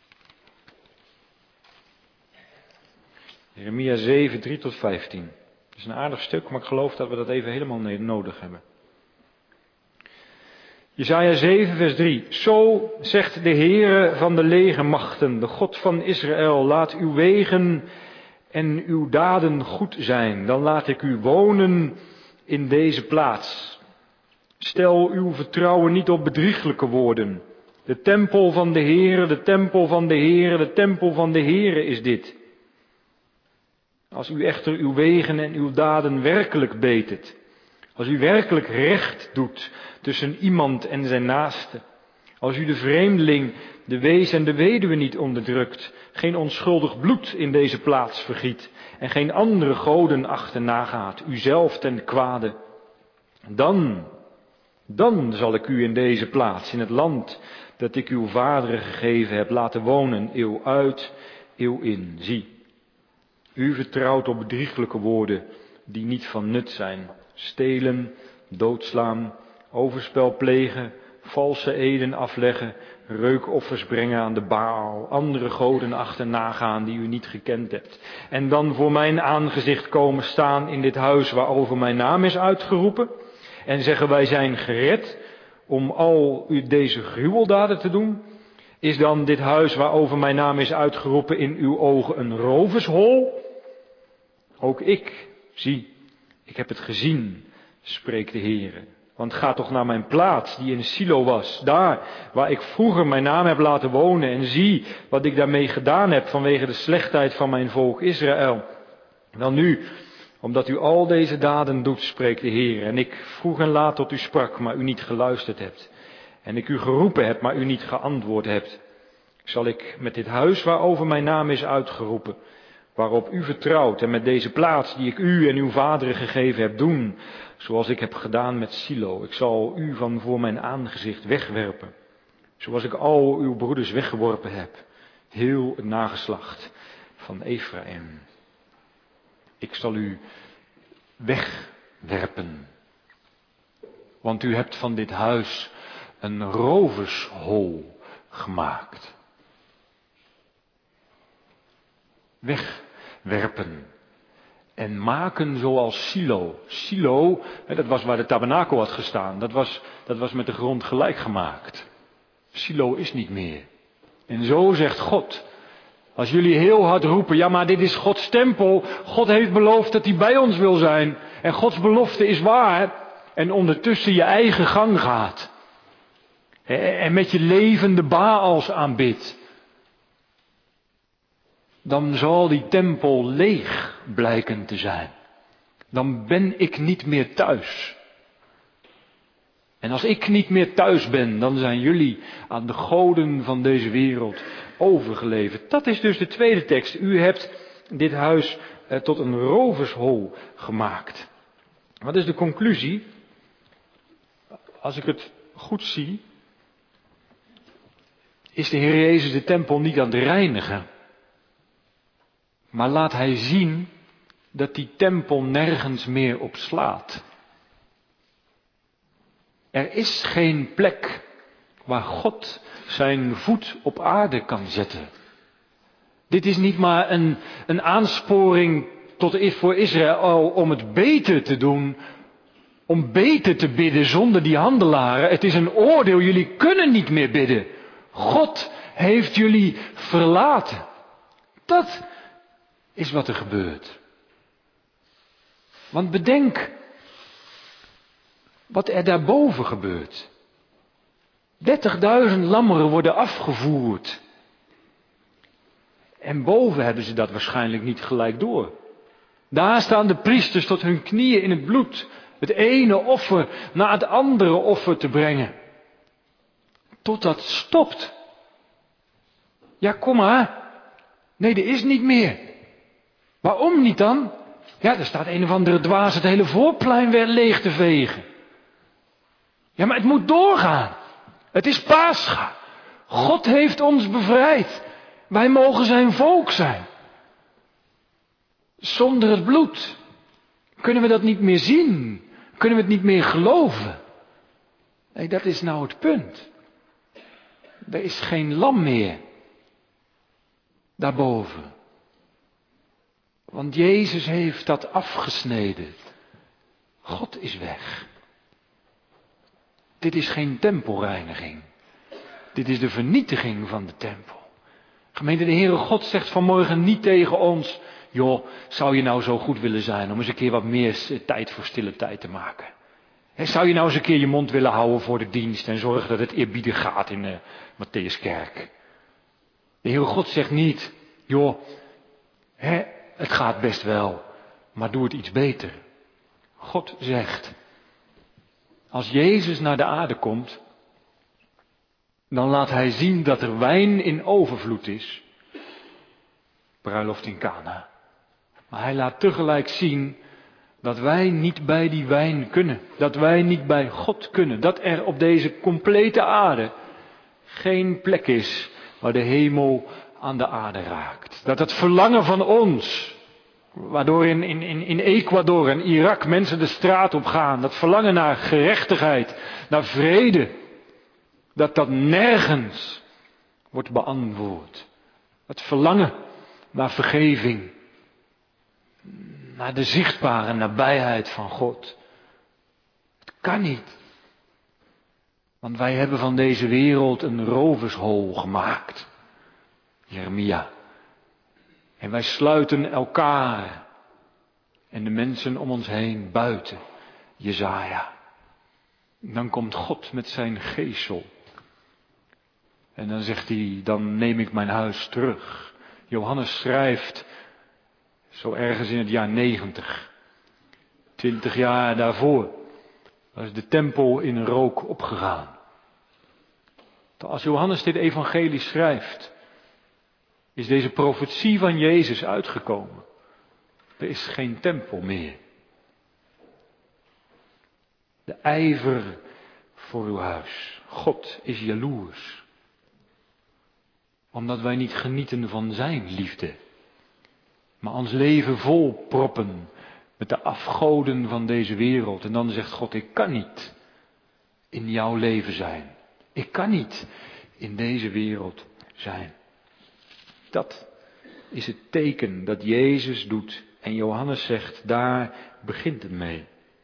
Jeremia zeven, drie tot vijftien. is een aardig stuk, maar ik geloof dat we dat even helemaal nodig hebben. Jesaja zeven vers drie. Zo zegt de Heere van de legermachten, de God van Israël, laat uw wegen en uw daden goed zijn. Dan laat ik u wonen in deze plaats. Stel uw vertrouwen niet op bedrieglijke woorden. De tempel van de Heere, de tempel van de Heere, de tempel van de Heere is dit. Als u echter uw wegen en uw daden werkelijk betet. Als u werkelijk recht doet tussen iemand en zijn naaste. Als u de vreemdeling, de wees en de weduwe niet onderdrukt. Geen onschuldig bloed in deze plaats vergiet. En geen andere goden achterna gaat. Uzelf ten kwade. Dan, dan zal ik u in deze plaats, in het land dat ik uw vaderen gegeven heb, laten wonen. Eeuw uit, eeuw in. Zie. U vertrouwt op bedrieglijke woorden die niet van nut zijn. Stelen, doodslaan, overspel plegen, valse eden afleggen, reukoffers brengen aan de Baal, andere goden achterna gaan die u niet gekend hebt. En dan voor mijn aangezicht komen staan in dit huis waarover mijn naam is uitgeroepen. En zeggen wij zijn gered om al u deze gruweldaden te doen. Is dan dit huis waarover mijn naam is uitgeroepen in uw ogen een rovershol? Ook ik, zie, ik heb het gezien, spreekt de Heere. Want ga toch naar mijn plaats die in Silo was, daar waar ik vroeger mijn naam heb laten wonen. En zie wat ik daarmee gedaan heb vanwege de slechtheid van mijn volk Israël. Wel nu, omdat u al deze daden doet, spreekt de Heer. En ik vroeg en laat tot u sprak, maar u niet geluisterd hebt. En ik u geroepen heb, maar u niet geantwoord hebt. Zal ik met dit huis waarover mijn naam is uitgeroepen, waarop u vertrouwt, en met deze plaats die ik u en uw vaderen gegeven heb, doen, zoals ik heb gedaan met Silo. Ik zal u van voor mijn aangezicht wegwerpen, zoals ik al uw broeders weggeworpen heb, heel het nageslacht van Ephraim. Ik zal u wegwerpen, want u hebt van dit huis een rovershol gemaakt. Wegwerpen en maken zoals Silo. Silo, dat was waar de tabernakel had gestaan. Dat was, dat was met de grond gelijk gemaakt. Silo is niet meer. En zo zegt God. Als jullie heel hard roepen, ja maar dit is Gods tempel. God heeft beloofd dat hij bij ons wil zijn. En Gods belofte is waar. En ondertussen je eigen gang gaat. En met je levende Baals aanbidt. Dan zal die tempel leeg blijken te zijn. Dan ben ik niet meer thuis. En als ik niet meer thuis ben, dan zijn jullie aan de goden van deze wereld overgeleverd. Dat is dus de tweede tekst. U hebt dit huis eh, tot een rovershol gemaakt. Wat is de conclusie? Als ik het goed zie, is de Heer Jezus de tempel niet aan het reinigen. Maar laat hij zien dat die tempel nergens meer op slaat. Er is geen plek waar God zijn voet op aarde kan zetten. Dit is niet maar een, een aansporing tot, voor Israël om het beter te doen, om beter te bidden zonder die handelaren. Het is een oordeel, jullie kunnen niet meer bidden. God heeft jullie verlaten. Dat is wat er gebeurt. Want bedenk wat er daarboven gebeurt. dertigduizend lammeren worden afgevoerd. En boven hebben ze dat waarschijnlijk niet gelijk door. Daar staan de priesters tot hun knieën in het bloed. Het ene offer na het andere offer te brengen. Tot dat stopt. Ja, kom maar. Nee, er is niet meer. Waarom niet dan? Ja, er staat een of andere dwaas het hele voorplein weer leeg te vegen. Ja, maar het moet doorgaan. Het is Pascha. God heeft ons bevrijd. Wij mogen zijn volk zijn. Zonder het bloed kunnen we dat niet meer zien. Kunnen we het niet meer geloven. Nee, dat is nou het punt. Er is geen lam meer. Daarboven. Want Jezus heeft dat afgesneden. God is weg. Dit is geen tempelreiniging. Dit is de vernietiging van de tempel. Gemeente, de Heere God zegt vanmorgen niet tegen ons: joh, zou je nou zo goed willen zijn om eens een keer wat meer tijd voor stille tijd te maken? He, zou je nou eens een keer je mond willen houden voor de dienst en zorgen dat het eerbiedig gaat in de Matthäuskerk? De Heere God zegt niet: joh, he, het gaat best wel, maar doe het iets beter. God zegt: als Jezus naar de aarde komt, dan laat hij zien dat er wijn in overvloed is. Bruiloft in Kana. Maar hij laat tegelijk zien dat wij niet bij die wijn kunnen. Dat wij niet bij God kunnen. Dat er op deze complete aarde geen plek is waar de hemel aan de aarde raakt. Dat het verlangen van ons, waardoor in, in, in Ecuador en Irak mensen de straat op gaan. Dat verlangen naar gerechtigheid, naar vrede. Dat dat nergens wordt beantwoord. Het verlangen naar vergeving. Naar de zichtbare nabijheid van God. Het kan niet. Want wij hebben van deze wereld een rovershol gemaakt. Jeremia. En wij sluiten elkaar en de mensen om ons heen buiten. Jesaja. Dan komt God met zijn geesel. En dan zegt hij: dan neem ik mijn huis terug. Johannes schrijft zo ergens in het jaar negentig. Twintig jaar daarvoor was de tempel in rook opgegaan. Als Johannes dit evangelie schrijft, is deze profetie van Jezus uitgekomen. Er is geen tempel meer. De ijver voor uw huis. God is jaloers. Omdat wij niet genieten van zijn liefde. Maar ons leven vol proppen met de afgoden van deze wereld. En dan zegt God: ik kan niet in jouw leven zijn. Ik kan niet in deze wereld zijn. Dat is het teken dat Jezus doet. En Johannes zegt: daar begint het mee.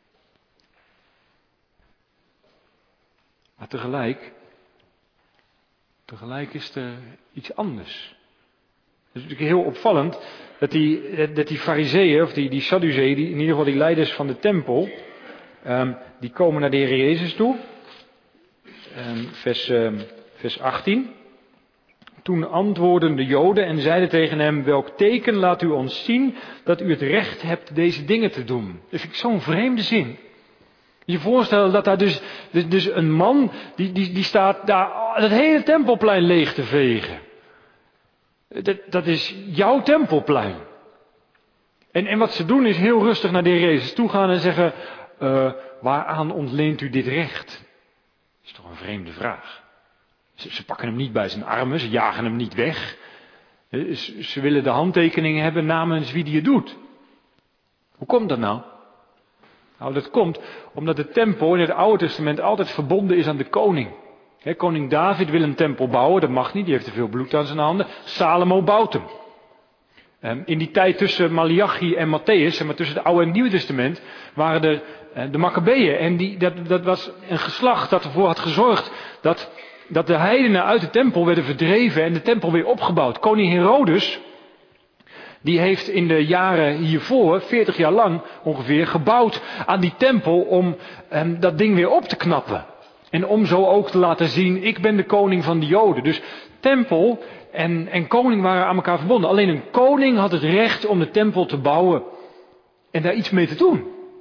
Maar tegelijk, tegelijk is er iets anders. Het is natuurlijk heel opvallend dat die, dat die fariseeën, of die, die Sadduceeën, die, in ieder geval die leiders van de tempel, um, die komen naar de Heer Jezus toe. Um, vers, um, vers achttien. Toen antwoordden de Joden en zeiden tegen hem: welk teken laat u ons zien dat u het recht hebt deze dingen te doen? Dat vind ik zo'n vreemde zin. Je voorstelt dat daar dus, dus, dus een man, die, die, die staat daar het hele tempelplein leeg te vegen. Dat, dat is jouw tempelplein. En, en wat ze doen is heel rustig naar de Heer Jezus toe gaan en zeggen: uh, waaraan ontleent u dit recht? Dat is toch een vreemde vraag. Ze, ze pakken hem niet bij zijn armen, ze jagen hem niet weg. Ze, ze willen de handtekening hebben namens wie die het doet. Hoe komt dat nou? Nou, dat komt omdat de tempel in het Oude Testament altijd verbonden is aan de koning. He, koning David wil een tempel bouwen, dat mag niet, die heeft te veel bloed aan zijn handen. Salomo bouwt hem. Um, in die tijd tussen Maleachi en Matthäus, maar tussen het Oude en het Nieuwe Testament, waren er uh, de Maccabeeën. En die, dat, dat was een geslacht dat ervoor had gezorgd dat, dat de heidenen uit de tempel werden verdreven en de tempel weer opgebouwd. Koning Herodes, die heeft in de jaren hiervoor, veertig jaar lang ongeveer, gebouwd aan die tempel om um, dat ding weer op te knappen. En om zo ook te laten zien: ik ben de koning van de Joden. Dus tempel en, en koning waren aan elkaar verbonden. Alleen een koning had het recht om de tempel te bouwen en daar iets mee te doen.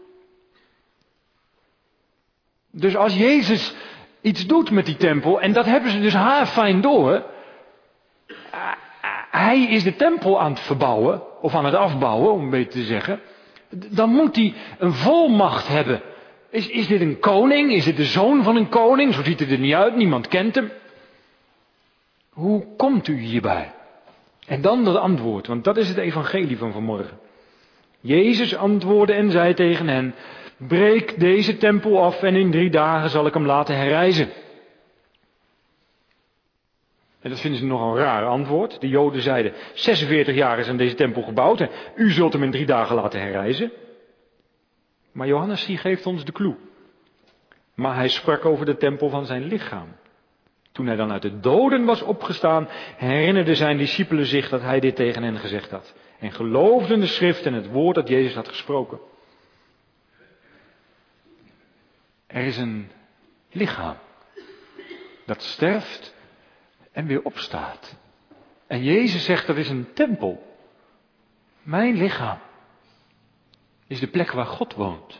Dus als Jezus iets doet met die tempel, en dat hebben ze dus haarfijn door. Hij is de tempel aan het verbouwen, of aan het afbouwen, om een beetje te zeggen. Dan moet hij een volmacht hebben. Is, is dit een koning? Is dit de zoon van een koning? Zo ziet het er niet uit, niemand kent hem. Hoe komt u hierbij? En dan dat antwoord, want dat is het evangelie van vanmorgen. Jezus antwoordde en zei tegen hen: breek deze tempel af en in drie dagen zal ik hem laten herrijzen. En dat vinden ze nogal een raar antwoord. De Joden zeiden, zesenveertig jaar is aan deze tempel gebouwd en u zult hem in drie dagen laten herrijzen. Maar Johannes die geeft ons de clue. Maar hij sprak over de tempel van zijn lichaam. Toen hij dan uit de doden was opgestaan, herinnerden zijn discipelen zich dat hij dit tegen hen gezegd had. En geloofden de schrift en het woord dat Jezus had gesproken. Er is een lichaam dat sterft en weer opstaat. En Jezus zegt dat is een tempel. Mijn lichaam is de plek waar God woont.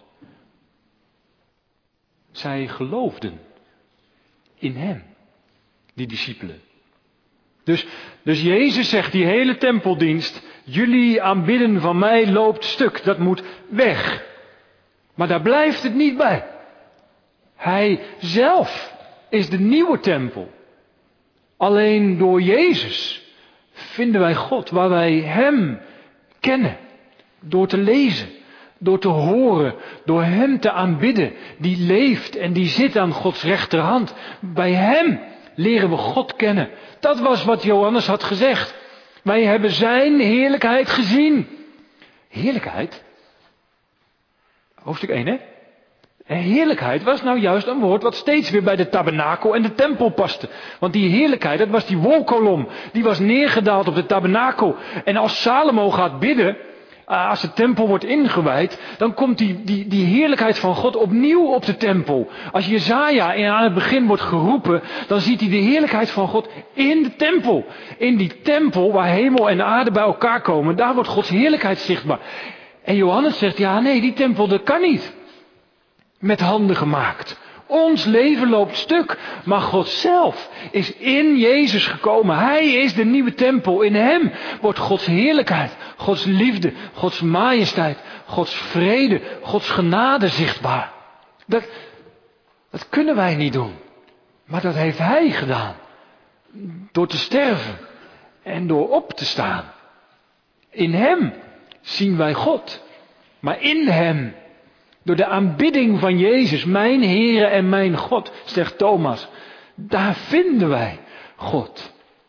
Zij geloofden in hem, die discipelen. Dus, dus Jezus zegt, die hele tempeldienst, jullie aanbidden van mij loopt stuk, dat moet weg. Maar daar blijft het niet bij. Hij zelf is de nieuwe tempel. Alleen door Jezus vinden wij God, waar wij hem kennen. Door te lezen, door te horen, door hem te aanbidden. Die leeft en die zit aan Gods rechterhand. Bij hem leren we God kennen. Dat was wat Johannes had gezegd. Wij hebben zijn heerlijkheid gezien. Heerlijkheid? Hoofdstuk één, hè? En heerlijkheid was nou juist een woord wat steeds weer bij de tabernakel en de tempel paste. Want die heerlijkheid, dat was die wolkolom. Die was neergedaald op de tabernakel. En als Salomo gaat bidden, als de tempel wordt ingewijd, dan komt die, die, die heerlijkheid van God opnieuw op de tempel. Als Jesaja aan het begin wordt geroepen, dan ziet hij de heerlijkheid van God in de tempel. In die tempel waar hemel en aarde bij elkaar komen, daar wordt Gods heerlijkheid zichtbaar. En Johannes zegt, ja nee, die tempel dat kan niet. Met handen gemaakt. Ons leven loopt stuk, maar God zelf is in Jezus gekomen. Hij is de nieuwe tempel. In hem wordt Gods heerlijkheid, Gods liefde, Gods majesteit, Gods vrede, Gods genade zichtbaar. Dat, dat kunnen wij niet doen. Maar dat heeft Hij gedaan. Door te sterven en door op te staan. In hem zien wij God. Maar in hem, door de aanbidding van Jezus, mijn Heere en mijn God, zegt Thomas, daar vinden wij God.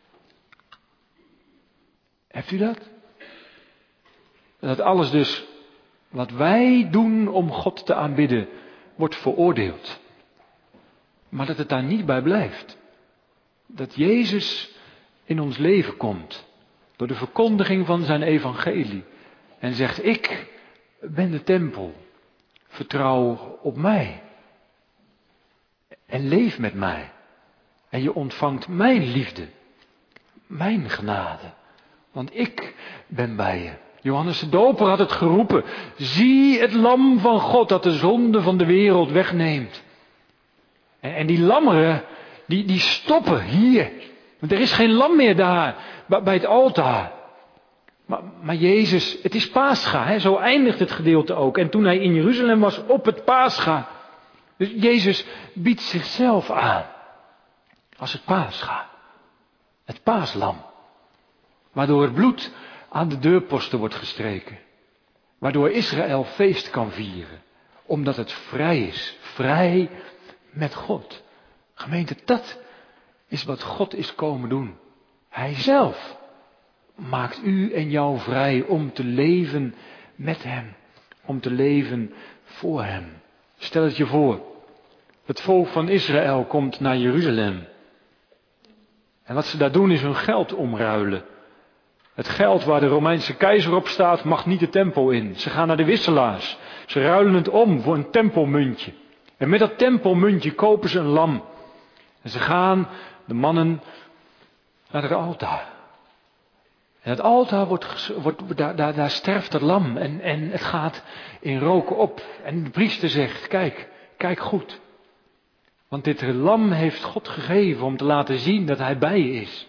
Hebt u dat? Dat alles dus, wat wij doen om God te aanbidden, wordt veroordeeld. Maar dat het daar niet bij blijft. Dat Jezus in ons leven komt, door de verkondiging van zijn evangelie. En zegt, ik ben de tempel. Vertrouw op mij. En leef met mij. En je ontvangt mijn liefde. Mijn genade. Want ik ben bij je. Johannes de Doper had het geroepen. Zie het lam van God dat de zonde van de wereld wegneemt. En, en die lammeren, die, die stoppen hier. Want er is geen lam meer daar, bij het altaar. Maar, maar Jezus, het is Pascha, hè? Zo eindigt het gedeelte ook. En toen hij in Jeruzalem was op het Pascha. Dus Jezus biedt zichzelf aan. Als het Pascha. Het paaslam. Waardoor het bloed aan de deurposten wordt gestreken. Waardoor Israël feest kan vieren. Omdat het vrij is. Vrij met God. Gemeente, dat is wat God is komen doen. Hij zelf maakt u en jou vrij om te leven met hem. Om te leven voor hem. Stel het je voor. Het volk van Israël komt naar Jeruzalem. En wat ze daar doen is hun geld omruilen. Het geld waar de Romeinse keizer op staat mag niet de tempel in. Ze gaan naar de wisselaars. Ze ruilen het om voor een tempelmuntje. En met dat tempelmuntje kopen ze een lam. En ze gaan, de mannen, naar het altaar. En het altaar wordt, wordt daar, daar, daar sterft het lam en, en het gaat in roken op. En de priester zegt, kijk, kijk goed. Want dit lam heeft God gegeven om te laten zien dat hij bij je is.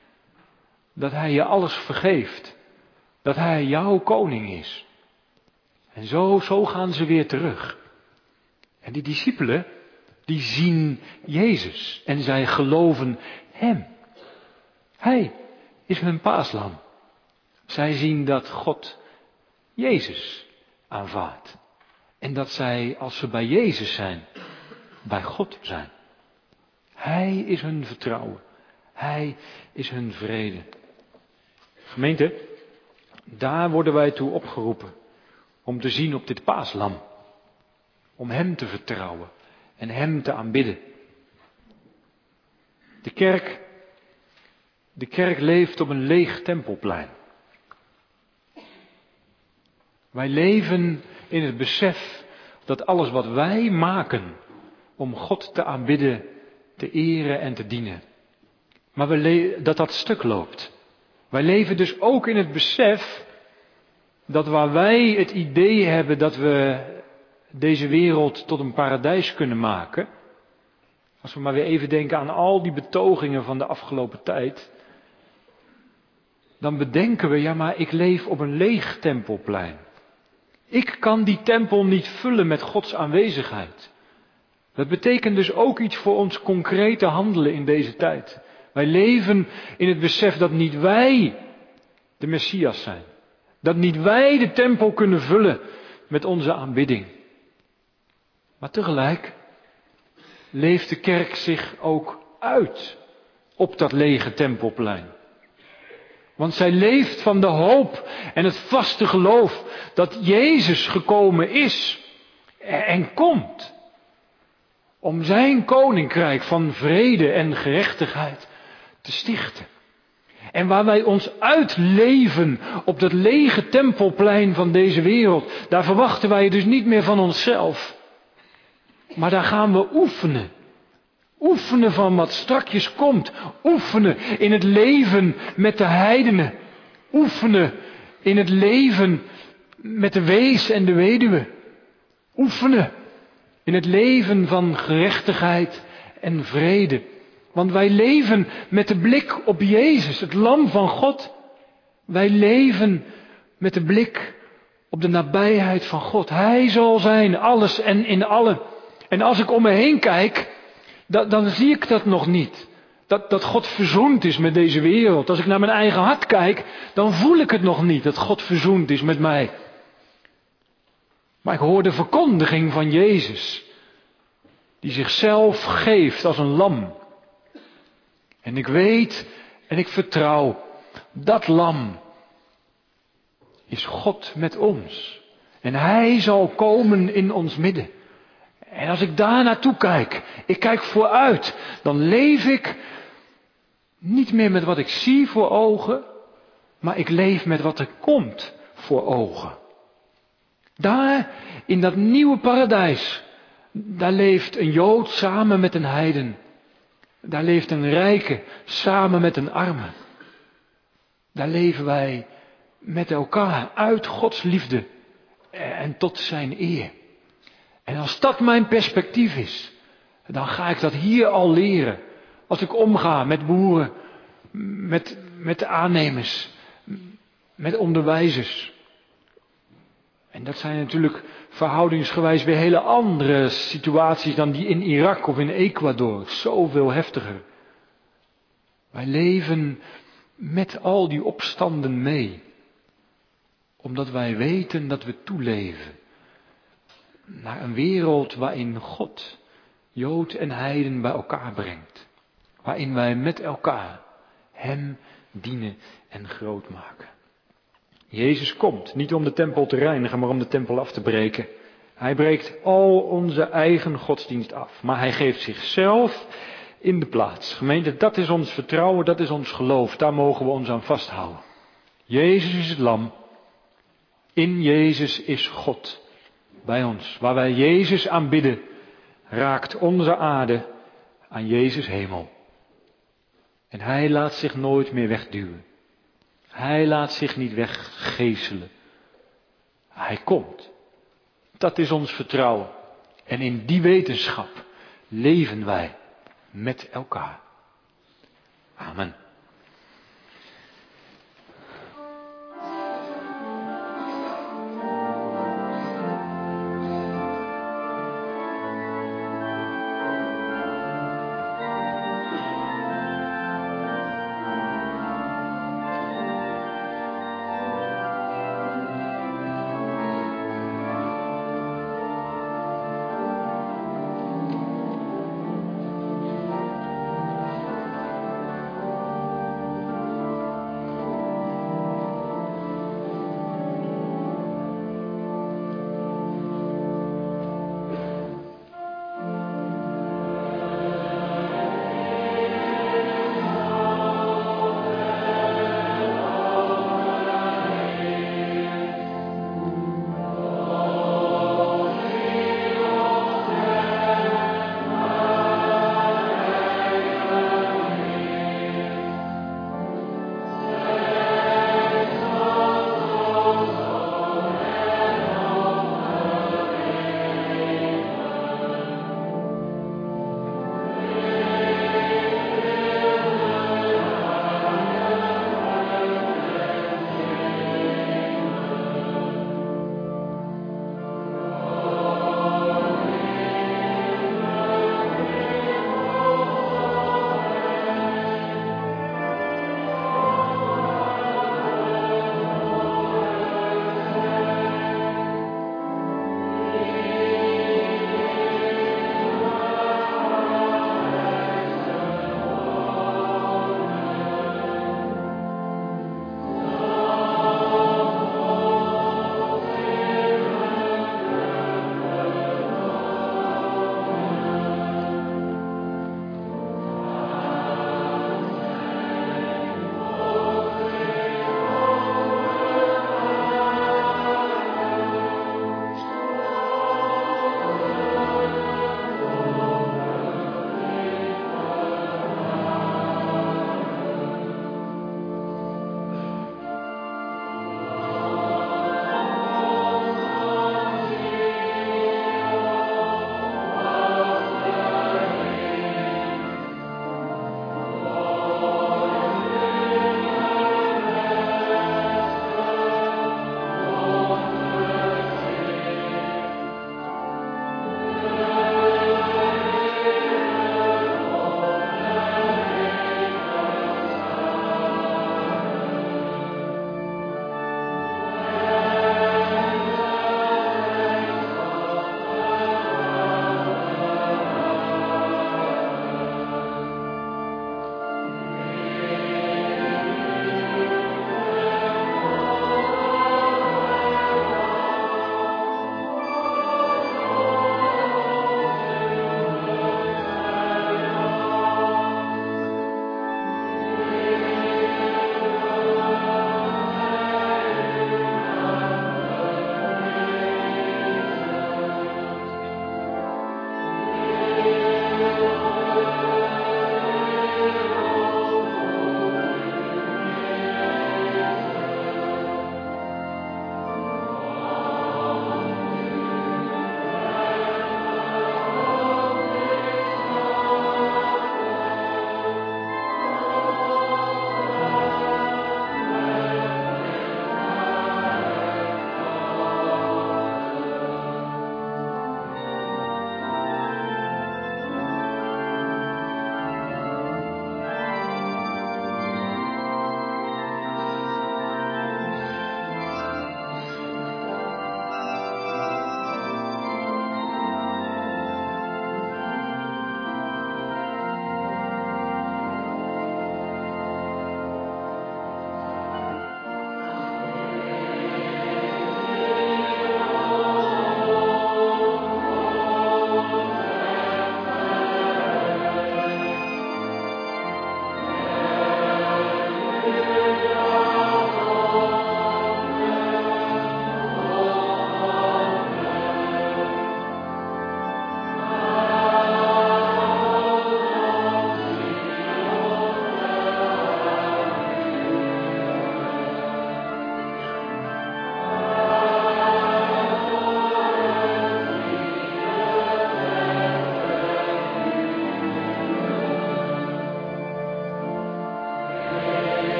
Dat hij je alles vergeeft. Dat hij jouw koning is. En zo, zo gaan ze weer terug. En die discipelen, die zien Jezus en zij geloven hem. Hij is hun paaslam. Zij zien dat God Jezus aanvaardt. En dat zij, als ze bij Jezus zijn, bij God zijn. Hij is hun vertrouwen. Hij is hun vrede. Gemeente, daar worden wij toe opgeroepen om te zien op dit paaslam. Om hem te vertrouwen en hem te aanbidden. De kerk, de kerk leeft op een leeg tempelplein. Wij leven in het besef dat alles wat wij maken om God te aanbidden, te eren en te dienen, maar we le- dat dat stuk loopt. Wij leven dus ook in het besef dat waar wij het idee hebben dat we deze wereld tot een paradijs kunnen maken, als we maar weer even denken aan al die betogingen van de afgelopen tijd, dan bedenken we, ja maar ik leef op een leeg tempelplein. Ik kan die tempel niet vullen met Gods aanwezigheid. Dat betekent dus ook iets voor ons concrete handelen in deze tijd. Wij leven in het besef dat niet wij de Messias zijn. Dat niet wij de tempel kunnen vullen met onze aanbidding. Maar tegelijk leeft de kerk zich ook uit op dat lege tempelplein. Want zij leeft van de hoop en het vaste geloof dat Jezus gekomen is en komt om zijn koninkrijk van vrede en gerechtigheid te stichten. En waar wij ons uitleven op dat lege tempelplein van deze wereld, daar verwachten wij het dus niet meer van onszelf. Maar daar gaan we oefenen. Oefenen van wat strakjes komt. Oefenen in het leven met de heidenen. Oefenen in het leven met de wees en de weduwe. Oefenen in het leven van gerechtigheid en vrede. Want wij leven met de blik op Jezus, het lam van God. Wij leven met de blik op de nabijheid van God. Hij zal zijn, alles en in allen. En als ik om me heen kijk, dan, dan zie ik dat nog niet. Dat, dat God verzoend is met deze wereld. Als ik naar mijn eigen hart kijk, dan voel ik het nog niet, dat God verzoend is met mij. Maar ik hoor de verkondiging van Jezus, die zichzelf geeft als een lam. En ik weet en ik vertrouw, dat lam is God met ons. En hij zal komen in ons midden. En als ik daar naartoe kijk, ik kijk vooruit, dan leef ik niet meer met wat ik zie voor ogen, maar ik leef met wat er komt voor ogen. Daar, in dat nieuwe paradijs, daar leeft een Jood samen met een heiden. Daar leeft een rijke samen met een arme. Daar leven wij met elkaar uit Gods liefde en tot zijn eer. En als dat mijn perspectief is, dan ga ik dat hier al leren. Als ik omga met boeren, met, met aannemers, met onderwijzers. En dat zijn natuurlijk verhoudingsgewijs weer hele andere situaties dan die in Irak of in Ecuador. Zoveel heftiger. Wij leven met al die opstanden mee. Omdat wij weten dat we toeleven naar een wereld waarin God Jood en heiden bij elkaar brengt. Waarin wij met elkaar hem dienen en groot maken. Jezus komt niet om de tempel te reinigen, maar om de tempel af te breken. Hij breekt al onze eigen godsdienst af, maar hij geeft zichzelf in de plaats. Gemeente, dat is ons vertrouwen, dat is ons geloof, daar mogen we ons aan vasthouden. Jezus is het lam. In Jezus is God bij ons. Waar wij Jezus aanbidden, raakt onze aarde aan Jezus hemel. En hij laat zich nooit meer wegduwen. Hij laat zich niet weggeeselen. Hij komt. Dat is ons vertrouwen. En in die wetenschap leven wij met elkaar. Amen.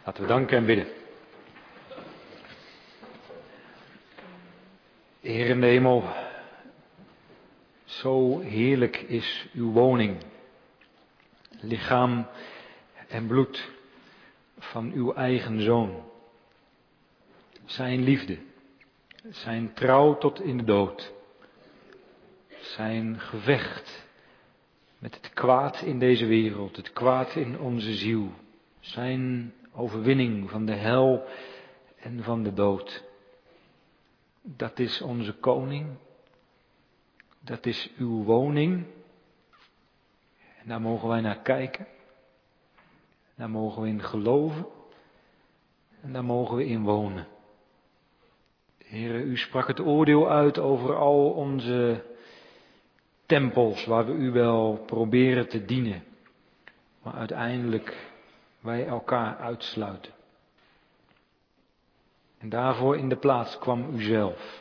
Laten we danken en bidden. Heer in de hemel, zo heerlijk is uw woning, lichaam en bloed van uw eigen Zoon. Zijn liefde, zijn trouw tot in de dood, zijn gevecht met het kwaad in deze wereld, het kwaad in onze ziel, zijn overwinning van de hel en van de dood. Dat is onze koning, dat is uw woning en daar mogen wij naar kijken, daar mogen we in geloven en daar mogen we in wonen. Heere, u sprak het oordeel uit over al onze tempels waar we u wel proberen te dienen, maar uiteindelijk wij elkaar uitsluiten. En daarvoor in de plaats kwam u zelf.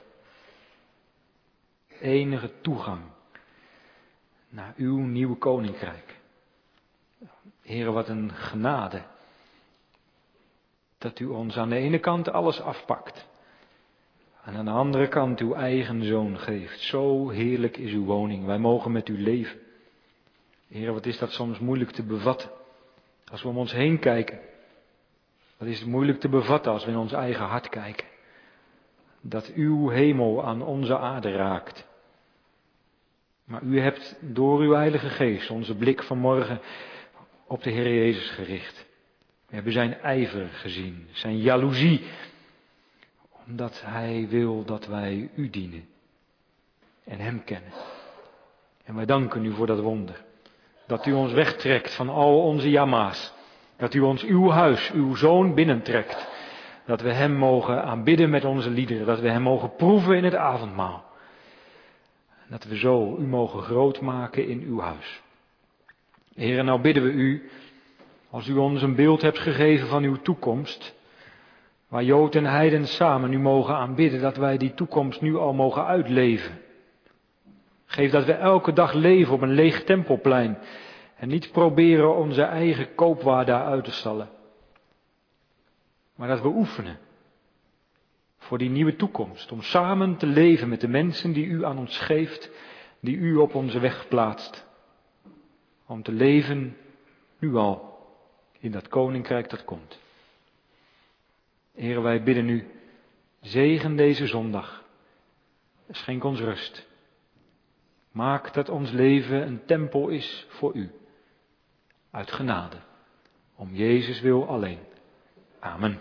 Enige toegang naar uw nieuwe koninkrijk. Heere, wat een genade. Dat u ons aan de ene kant alles afpakt. En aan de andere kant uw eigen Zoon geeft. Zo heerlijk is uw woning. Wij mogen met u leven. Heere, wat is dat soms moeilijk te bevatten. Als we om ons heen kijken. Wat is het moeilijk te bevatten als we in ons eigen hart kijken. Dat uw hemel aan onze aarde raakt. Maar u hebt door uw Heilige Geest onze blik vanmorgen op de Heer Jezus gericht. We hebben zijn ijver gezien, zijn jaloezie. Omdat hij wil dat wij u dienen en hem kennen. En wij danken u voor dat wonder. Dat u ons wegtrekt van al onze jama's. Dat u ons uw huis, uw Zoon binnentrekt. Dat we hem mogen aanbidden met onze liederen. Dat we hem mogen proeven in het avondmaal. Dat we zo u mogen groot maken in uw huis. Heer, nou bidden we u, als u ons een beeld hebt gegeven van uw toekomst, waar Jood en Heiden samen u mogen aanbidden, dat wij die toekomst nu al mogen uitleven. Geef dat we elke dag leven op een leeg tempelplein en niet proberen onze eigen koopwaar daar uit te stallen. Maar dat we oefenen voor die nieuwe toekomst, om samen te leven met de mensen die u aan ons geeft, die u op onze weg plaatst. Om te leven nu al in dat koninkrijk dat komt. Heere, wij bidden u, zegen deze zondag. Schenk ons rust. Maak dat ons leven een tempel is voor u. Uit genade. Om Jezus wil alleen. Amen.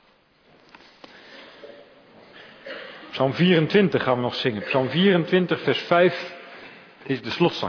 Psalm vierentwintig gaan we nog zingen. Psalm vierentwintig vers vijf is de slotzang.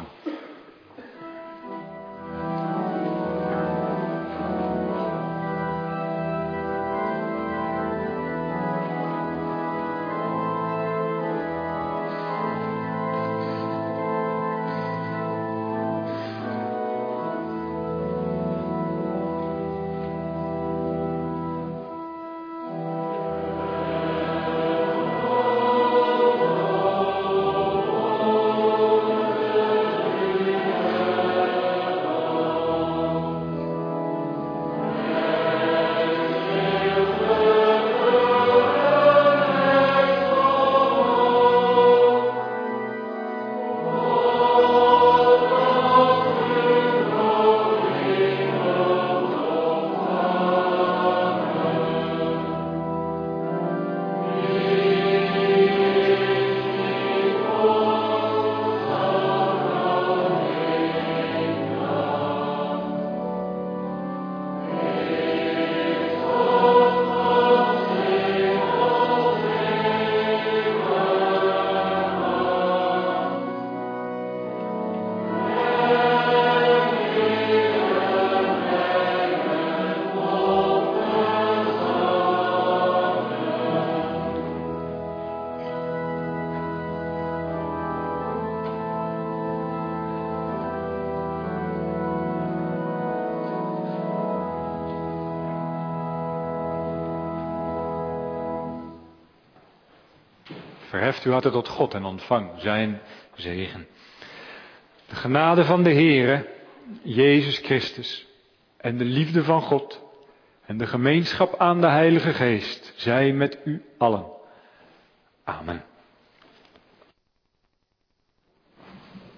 Verheft uw harten tot God en ontvang zijn zegen. De genade van de Heere, Jezus Christus, en de liefde van God, En de gemeenschap aan de Heilige Geest zij met u allen. Amen.